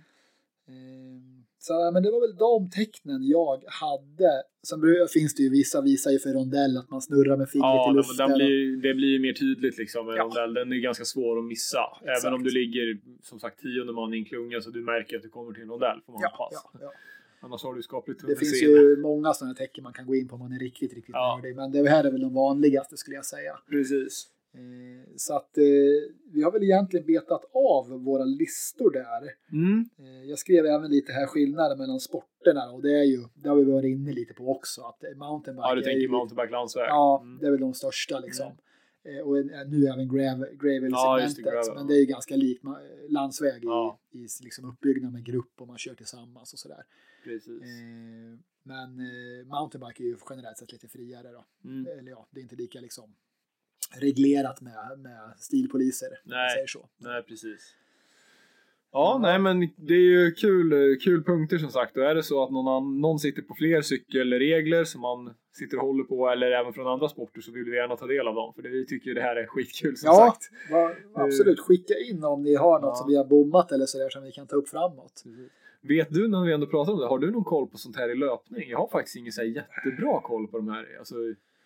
Ehm, Så men det var väl de tecknen jag hade. Sen bru- finns det ju vissa visar ju för rondell att man snurrar med fingret Ja, i men luften. den blir, det blir ju mer tydligt liksom. En Ja. rondell. Den är ganska svår att missa. Exakt. Även om du ligger som sagt tionde man i en klunga så du märker att du kommer till en rondell. Får man ja, hoppas. ja, ja. Annars har du skapligt Det finns tunnelseende. ju många sådana tecken man kan gå in på om man är riktigt, riktigt Ja. nördig. Men det här är väl de vanligaste skulle jag säga. Precis. Eh, Så att eh, vi har väl egentligen betat av våra listor där. Mm. Eh, Jag skrev även lite här skillnaden mellan sporterna och det är ju, det har vi varit inne lite på också, att mountainbike Ja, du är tänker ju, mountainbike landsväg. ja, Mm. det är väl de största liksom. Eh, Och en- nu även gravel, gravel Ja, just det, segmentet, gravel, men ja. det är ju ganska likt ma- landsväg i, Ja. i liksom uppbyggnad med grupp och man kör tillsammans och sådär. Precis. Eh, Men eh, mountainbike är ju generellt sett lite friare då. Mm. Eller ja, det är inte lika liksom reglerat med, med stilpoliser. om man Nej. säger så. Nej, precis. Ja, nej men det är ju kul, kul punkter som sagt. Och är det så att någon, annan, någon sitter på fler cykelregler som man sitter och håller på eller även från andra sporter så vill vi gärna ta del av dem. För det, vi tycker ju det här är skitkul som Ja, sagt. va, absolut. Skicka in om ni har något Ja. som vi har bommat eller sådär som vi kan ta upp framåt. Vet du, när vi ändå pratar om det, har du någon koll på sånt här i löpning? Jag har faktiskt ingen så här jättebra koll på de här. Alltså,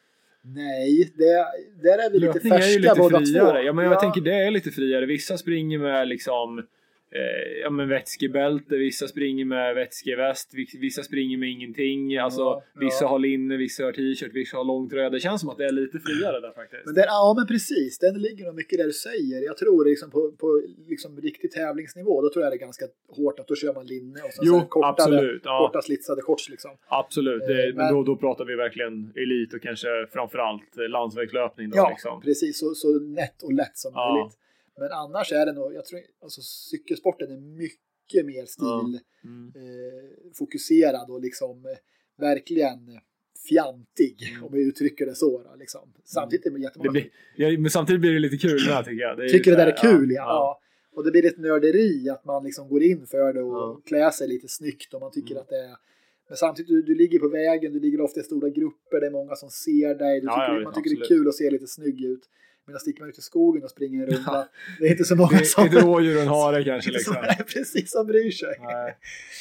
Nej, det, där är vi lite löpning är ju färska lite båda friare. två. Ja, men jag tänker det är lite friare. Vissa springer med liksom eh, ja, men vätskebälte, vissa springer med vätskeväst, vissa springer med ingenting. Alltså, Ja, ja. vissa har linne, vissa har t-shirt, vissa har långtröja. Det känns som att det är lite friare där faktiskt. Men där, ja, men precis. Den ligger nog mycket där du säger. Jag tror liksom på, på liksom riktig tävlingsnivå, då tror jag det är ganska hårt att då kör man linne och sen Jo, så är det kortare, absolut, ja. korta slitsade shorts liksom. Absolut, det, Eh, men men- då, då pratar vi verkligen elit och kanske framförallt eh, landsvägslöpning då Ja, liksom. precis. Så, så nätt och lätt som Ja. möjligt. Men annars är det nog, jag tror, alltså cykelsporten är mycket mer stil Mm. eh, fokuserad och liksom eh, verkligen fjantig, Mm. om vi uttrycker det så. Då, liksom. Samtidigt är det Det jättemånga blir, ja, men samtidigt blir det lite kul med tycker jag. Det är tycker det så där här, är kul, ja. ja. Och det blir ett nörderi att man liksom går in för det och Ja. klär sig lite snyggt och man tycker Mm. att det är. Men samtidigt, du, du ligger på vägen, du ligger ofta i stora grupper, det är många som ser dig, du Ja, tycker, ja, man tycker det är absolut. kul att se lite snygg ut. Men sticker man ut i skogen och springer en runda, det är inte så många Det som, är ett rådjur och en hare kanske som liksom. är precis som bryr sig. Nej.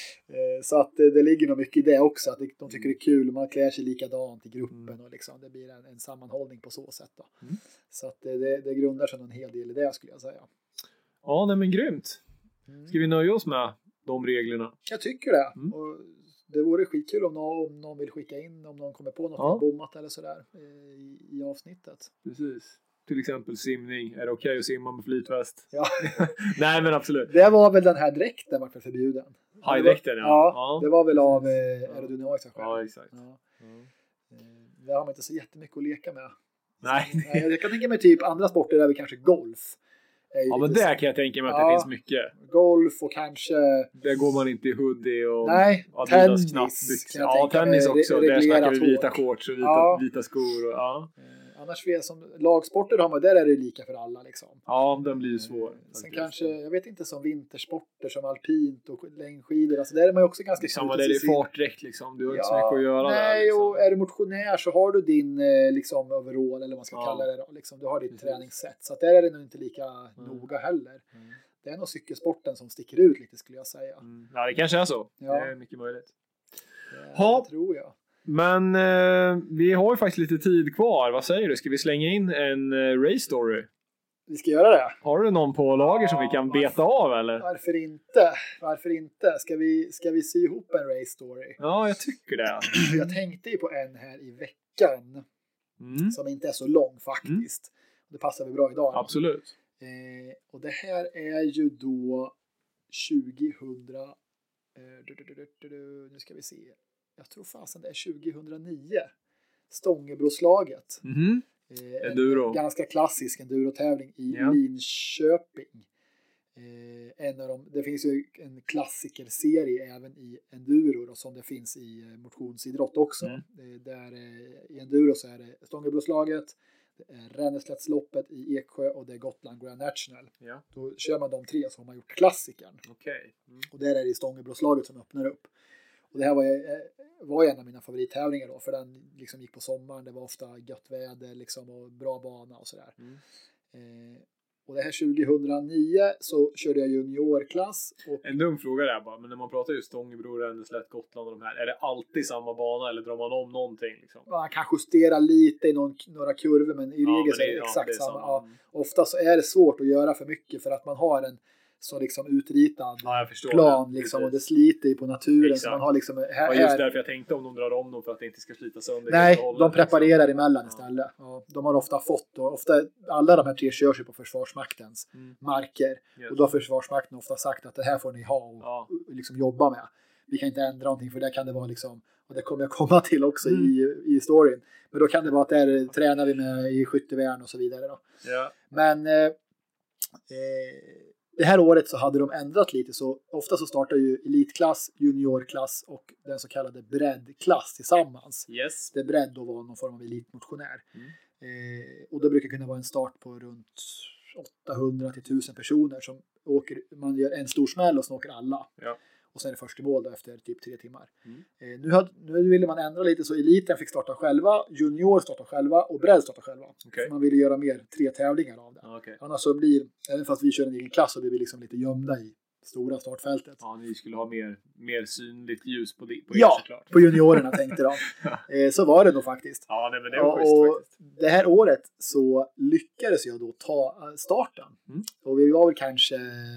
Eh, Så att det, det ligger nog mycket i det också, att de tycker det är kul och man klär sig likadant i gruppen och liksom, det blir en, en sammanhållning på så sätt. Då. Mm. Så att det, det, det grundar sig en hel del i det skulle jag säga. Ja, nej men grymt. Mm. Ska vi nöja oss med de reglerna? Jag tycker det. Mm. Och det vore skitkul om någon, om någon vill skicka in, om någon kommer på något Ja. bommat eller sådär eh, i, i avsnittet. Precis. Till exempel simning. Är det okej att simma med flytväst? Ja. Nej, men absolut. Det var väl den här dräkten vart förbjuden. Hajdräkten, ja. Ja, Ja. det var väl av eh, aerodynamiska skäl. Ja, exakt. Ja. Ja. Eh, Det har man inte så jättemycket att leka med. Nej. Nej, jag kan tänka mig typ andra sporter där vi kanske golf. är ju Ja, men lite där kan jag tänka mig att Ja. det finns mycket. golf och kanske Där går man inte i hoodie och nej, Adidas tennis knappbyxor. kan jag Ja, tänka mig, tennis också. re- Där snackar vi reglerat vita hårt. shorts och vita, Ja. vita skor. Och, ja. Eh, annars för er som lagsporter har man, där är det lika för alla liksom. ja, den blir ju svår. Sen faktiskt. kanske, jag vet inte, som vintersporter som alpint och längdskidor, alltså där är man ju också ganska Det är samma knuten där, det till är sin- fartdräkt liksom. Du har inte så mycket att göra nej, där. Liksom. och är du motionär så har du din eh, liksom overall eller vad man ska Ja. kalla det då, liksom, du har ditt Precis. träningssätt, så att där är det nog inte lika noga heller. Mm. Det är nog cykelsporten som sticker ut lite skulle jag säga. Mm. Ja, det kanske är så. Ja. Det är mycket möjligt. Det, Ha. det tror jag. Men eh, vi har ju faktiskt lite tid kvar. Vad säger du? Ska vi slänga in en eh, race story? Vi ska göra det. Har du någon på lager som vi kan beta av eller? Varför inte? Varför inte? Ska vi, ska vi sy ihop en race story? Ja, jag tycker det. Jag tänkte ju på en här i veckan Mm. som inte är så lång faktiskt. Det passar väl bra idag. Absolut. Eh, och det här är ju då tjugohundra... Eh, du, du, du, du, du, du, nu ska vi se. Jag tror fasen det är tjugohundranio. Stångebroslaget. Mhm. Eh, Enduro. En ganska klassisk endurotävling i Ja. Linköping. Eh, en av dem, det finns ju en klassikerserie även i enduro då, som det finns i eh, motionsidrott också. Mm. Eh, där eh, i enduro så är det Stångebroslaget, det är Ränneslättsloppet i Eksjö och det är Gotland Grand National. Ja. Då kör man de tre så har man gjort klassikern. Okej. Mm. Och där är det Stångebroslaget som öppnar upp. Och det här var, var en av mina favorittävlingar då, för den liksom gick på sommaren, det var ofta gött väder liksom, och bra bana och sådär. Mm. Eh, och det här tjugohundranio så körde jag juniorklass. Och En dum fråga där bara, men när man pratar just Stångebro, Ränneslätt, Gotland och de här, är det alltid samma bana eller drar man om någonting? Liksom? man kan justera lite i någon, några kurvor, men i Ja, regel men så är det- det ja, exakt det är samma. samma. Ja, ofta så är det svårt att göra för mycket för att man har en så liksom utritad Ja, jag förstår plan det. liksom, och det Precis. sliter ju på naturen. Exakt. Så man har liksom, här, Ja, just här, därför jag tänkte om de drar om dem för att det inte ska slita sönder. nej, helt och hållet, de preparerar liksom. emellan Ja. istället. Ja, de har ofta fått, och ofta, alla de här tre körs ju på Försvarsmaktens Mm. marker. Yes. Och då har Försvarsmakten ofta sagt att det här får ni ha och Ja. liksom jobba med. Vi kan inte ändra någonting för där kan det vara liksom, och det kommer jag komma till också Mm. i, i storyn. Men då kan det vara att där tränar vi med i skyttevärn och så vidare då. Ja. Men eh, eh, det här året så hade de ändrat lite, så ofta så startar ju elitklass, juniorklass och den så kallade breddklass tillsammans. Yes. Det bredd då var någon form av elitmotionär. Mm. Eh, och då brukar det kunna vara en start på runt åttahundra till tusen personer som åker, man gör en stor smäll och sen åker alla. Ja. Och sen är det först i mål då efter typ tre timmar. Mm. Eh, nu, hade, nu ville man ändra lite så eliten fick starta själva, junior starta själva och bredd starta själva. Okej. För man ville göra mer tre tävlingar av det. Ja, okej. Annars så blir, även fast vi kör en egen klass så blir vi liksom lite gömda i stora startfältet. Ja, ni skulle ha mer, mer synligt ljus på, det, på Ja, er såklart. på juniorerna tänkte de. Eh, så var det då faktiskt. Ja, nej, men det Ja, var schysst och faktiskt. det här året så lyckades jag då ta eh, starten. Mm. Och vi var väl kanske,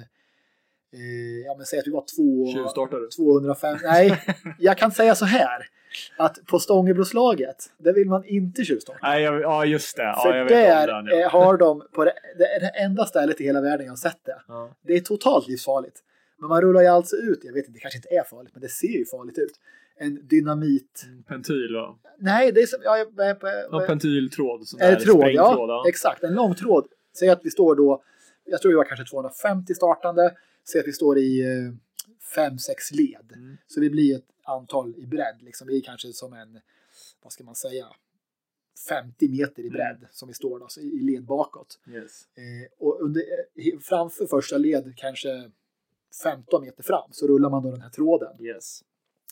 eh, ja men säg att vi var två, Tjuvstartade. tvåhundrafem, nej, jag kan säga så här. Att på Stångebroslaget, där vill man inte tjuvstarta. Nej, jag, ja just det. Ja, För jag vet där om den, ja. eh, har de, på det, det är det enda stället i hela världen jag har sett det. Ja. Det är totalt livsfarligt. Men man rullar ju alltså ut, jag vet inte, det kanske inte är farligt, men det ser ju farligt ut. En dynamit. Pentyl, va? Nej, det är som, ja, jag, jag, jag, Ja, pentyltråd. Sån är det där tråd, sprängtråd, ja, exakt, en lång tråd. Säg att vi står då, jag tror vi var kanske tvåhundrafemtio startande. Säg att vi står i eh, fem sex led. Mm. Så vi blir ett antal i bredd. Liksom. Vi är kanske som en, vad ska man säga, femtio meter i bredd Mm. som vi står då, så i, i led bakåt. Yes. Eh, och under, eh, framför första led, kanske femton meter fram, så rullar man då den här tråden. Yes.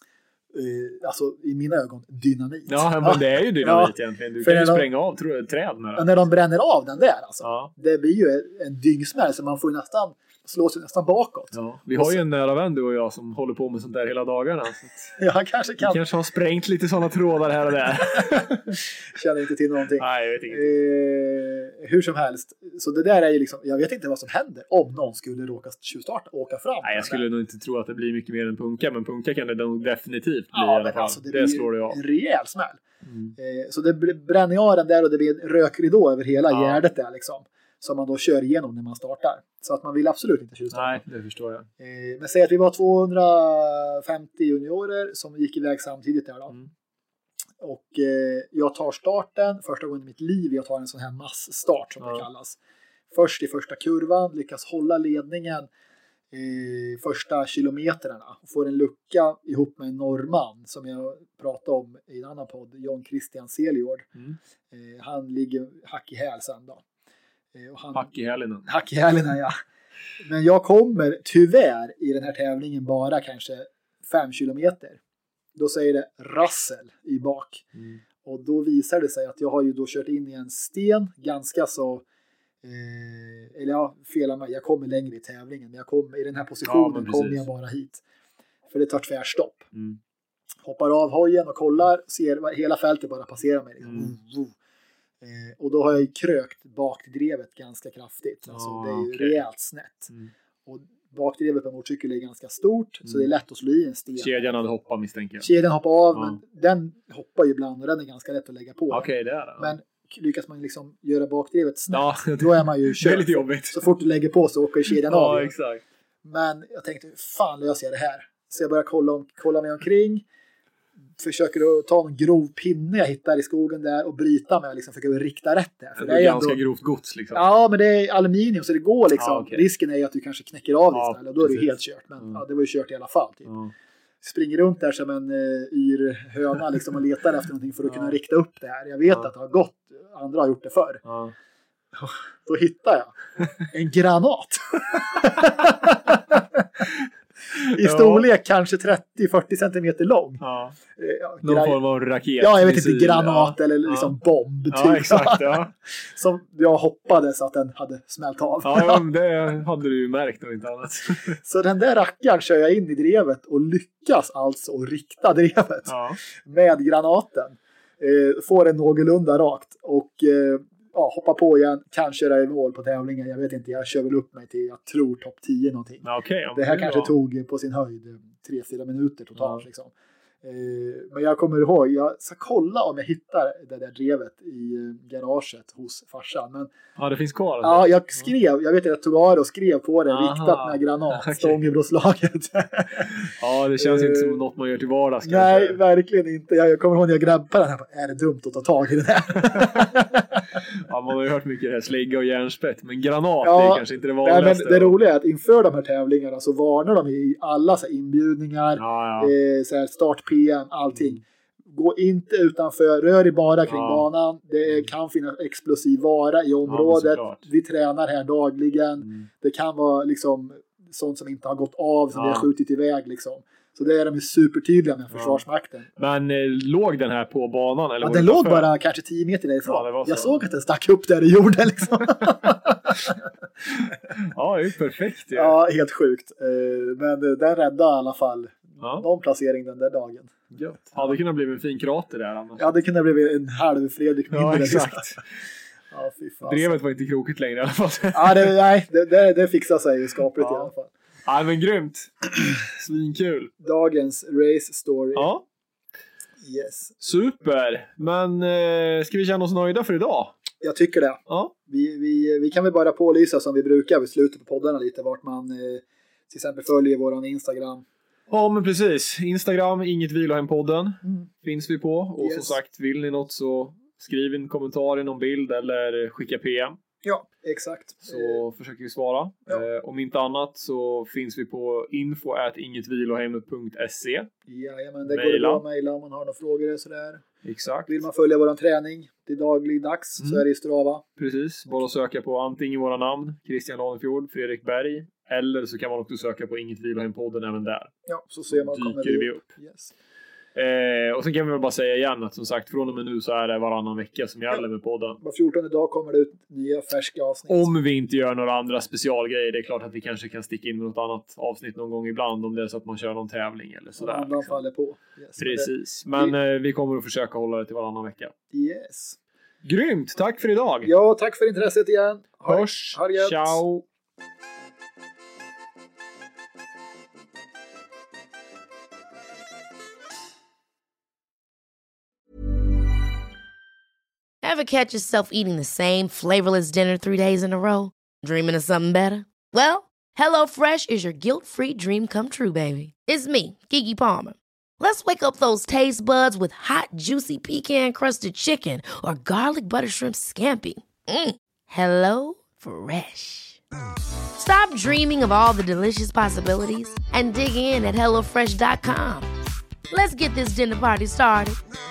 Eh, alltså i mina ögon, dynamit. Ja, men det är ju dynamit Ja. egentligen. Du För kan ju när de- spränga av tro- träd med Ja, det. när de bränner av den där alltså. Ja. Det blir ju en dyngsmäll så man får ju nästan slå sig nästan bakåt. Ja. Vi har ju en nära vän, du och jag, som håller på med sånt där hela dagarna. Så att Jag kanske vi kan. kanske har sprängt lite sådana trådar här och där. Känner inte till någonting. Nej, jag vet inte. Eh, hur som helst. Så det där är ju liksom, jag vet inte vad som händer om någon skulle råka tjuvstarta och åka fram. Nej, jag skulle nog inte tro att det blir mycket mer än punka, men punka kan det nog definitivt bli i ja, alla men fall. alltså det, det blir slår det ju av. en rejäl smäll. Mm. Eh, så det blir- bränner jag den där och det blir en rökridå över hela Ja. gärdet där liksom. Som man då kör igenom när man startar. Så att man vill absolut inte tjuvstarta. Nej, det förstår jag. Eh, men säg att vi var tvåhundrafemtio juniorer som gick iväg samtidigt där då. Mm. Och eh, jag tar starten, första gången i mitt liv jag tar en sån här massstart som Ja. det kallas. Först i första kurvan, lyckas hålla ledningen i första kilometrarna. Får en lucka ihop med en norrman som jag pratade om i en annan podd, John Christian Seljord. Mm. Eh, han ligger hack i häl sen då. Eh, och han, Hack i hälen. Hack i hälen, ja. Men jag kommer tyvärr i den här tävlingen bara kanske fem kilometer. Då säger det rassel i bak. Mm. Och då visar det sig att jag har ju då kört in i en sten ganska så eh, eller ja, felar mig. Jag kommer längre i tävlingen. Men jag kommer, i den här Ja, positionen men kommer precis. jag bara hit. För det tar tvärstopp. Mm. Hoppar av hojen och kollar. Ser vad- hela fältet bara passerar mig. Liksom. Mm. Eh, och då har jag ju krökt bakdrevet ganska kraftigt. Alltså, Ah, det är ju okej. rejält snett. Mm. Och bakdrevet på motorcykel är ganska stort. Så Mm. det är lätt att slå i en sten. Kedjan hade hoppat, misstänker jag. Kedjan hoppar av, Ja. men den hoppar ju ibland och den är ganska lätt att lägga på. Okej, det är det. Men lyckas man liksom göra bakdrevet snett, Ja, då är man ju det är körd. lite jobbigt. Så fort du lägger på så åker kedjan av. Ja, igen. exakt. Men jag tänkte, fan löser jag det här? Så jag börjar kolla, om, kolla mig omkring. Försöker att ta en grov pinne jag hittar i skogen där och bryta med. Liksom, försöker rikta rätt där. För Det det är är ganska ändå, grovt gods liksom. ja, men det är aluminium så det går liksom. Ja, okej. Risken är ju att du kanske knäcker av det Ja, istället. Och då är det ju precis. helt kört. Men Mm. ja, det var ju kört i alla fall. Typ. Ja. Springer runt där som en uh, yr höna liksom, och letar efter någonting för att Ja. kunna rikta upp det här. Jag vet Ja. att det har gått andra har gjort det förr. Ja. Då hittar jag en granat. I storlek ja. kanske trettio till fyrtio centimeter lång. Ja. Ja, någon form av raket. Ja, jag vet inte, granat ja. eller liksom ja. bomb. Typ. Ja, exakt. Ja. Som jag hoppades att den hade smält av. Ja, det hade du ju märkt och inte annat. Så den där rackaren kör jag in i drevet och lyckas alltså rikta drevet ja. med granaten. Eh, får den någorlunda rakt och eh, ja, hoppa på igen, kan köra i mål på tävlingen. Jag vet inte, jag kör väl upp mig till, jag tror topp tio någonting. Okay, det här kanske bra. tog på sin höjd tre fyra minuter totalt. Ja. Liksom. Eh, men jag kommer ihåg, jag ska kolla om jag hittar det där drevet i garaget hos farsan. Men, ja, det finns kvar. Alltså. Ja, jag skrev, jag vet att jag tog av och skrev på det, Aha. riktat med granat, okay. Stångebroslaget. Ja, det känns inte som något man gör till vardags. Nej, kanske. Verkligen inte. Jag, jag kommer ihåg när jag grabbade den här, är det dumt att ta tag i det här? Ja, man har ju hört mycket här, slägga och järnspett, men granat ja, det är kanske inte det vanligaste. Nej, men det roliga är att inför de här tävlingarna så varnar de i alla så här inbjudningar, ja, ja. Eh, så här start P M, allting. Mm. Gå inte utanför, rör dig bara kring ja. banan. Det kan finnas explosiv vara i området. Ja, vi tränar här dagligen. Mm. Det kan vara liksom sånt som inte har gått av, som ja. vi har skjutit iväg liksom. Så det är de supertydliga med Försvarsmakten. Ja. Men eh, låg den här på banan? Eller ja, den låg bara kanske tio meter därifrån. Ja, jag såg att den stack upp där i jorden liksom. Ja, det är ju perfekt. Ja. Ja, helt sjukt. Men den räddade i alla fall ja. någon placering den där dagen. Gött. Hade kunnat bli en fin krater där annars. Ja, det kunde bli en halv Fredrik mindre. Ja, exakt. Ja, fy fan. Drevet var inte krokigt längre i alla fall. Ja, det, nej, det, det, det fixar sig skapligt ja. i alla fall. Ja, men grymt. Svinkul. Dagens race story. Ja. Yes. Super. Men eh, ska vi känna oss nöjda för idag? Jag tycker det. Ja. Vi, vi, vi kan väl bara pålysa som vi brukar vid slutet på poddarna lite vart man eh, till exempel följer våran Instagram. Ja, men precis. Instagram, Inget Vilohem-podden mm. finns vi på. Och yes. som sagt, vill ni något så skriv en kommentar i någon bild eller skicka P M. Ja, exakt. Så eh. försöker vi svara. Ja. Eh, om inte annat så finns vi på info at ingetvilohem punkt se. Jajamän, det går det bra att mejla om man har några frågor och sådär. Exakt. Vill man följa våran träning till dagligdags mm. så är det i Strava. Precis, bara att söka på antingen våra namn, Christian Lanefjord, Fredrik Berg, eller så kan man också söka på Inget Vilohem-podden även där. Ja, så ser man kommer dyker vi upp. upp. Yes. Eh, och sen kan vi väl bara säga igen att som sagt från och med nu så är det varannan vecka som gäller ja. med podden. Var fjortonde dag kommer det ut nya färska avsnitt. Om vi inte gör några andra specialgrejer. Det är klart att vi kanske kan sticka in med något annat avsnitt någon gång ibland om det är så att man kör någon tävling eller sådär. Om annan liksom. faller på. Yes, Precis. Men det... eh, vi kommer att försöka hålla det till varannan vecka. Yes. Grymt. Tack för idag. Ja, tack för intresset igen. Hörs. Ha det. Ciao. Ever catch yourself eating the same flavorless dinner three days in a row? Dreaming of something better? Well, HelloFresh is your guilt-free dream come true, baby. It's me, Keke Palmer. Let's wake up those taste buds with hot, juicy pecan-crusted chicken or garlic butter shrimp scampi. Mm. Hello Fresh. Stop dreaming of all the delicious possibilities and dig in at hello fresh dot com. Let's get this dinner party started.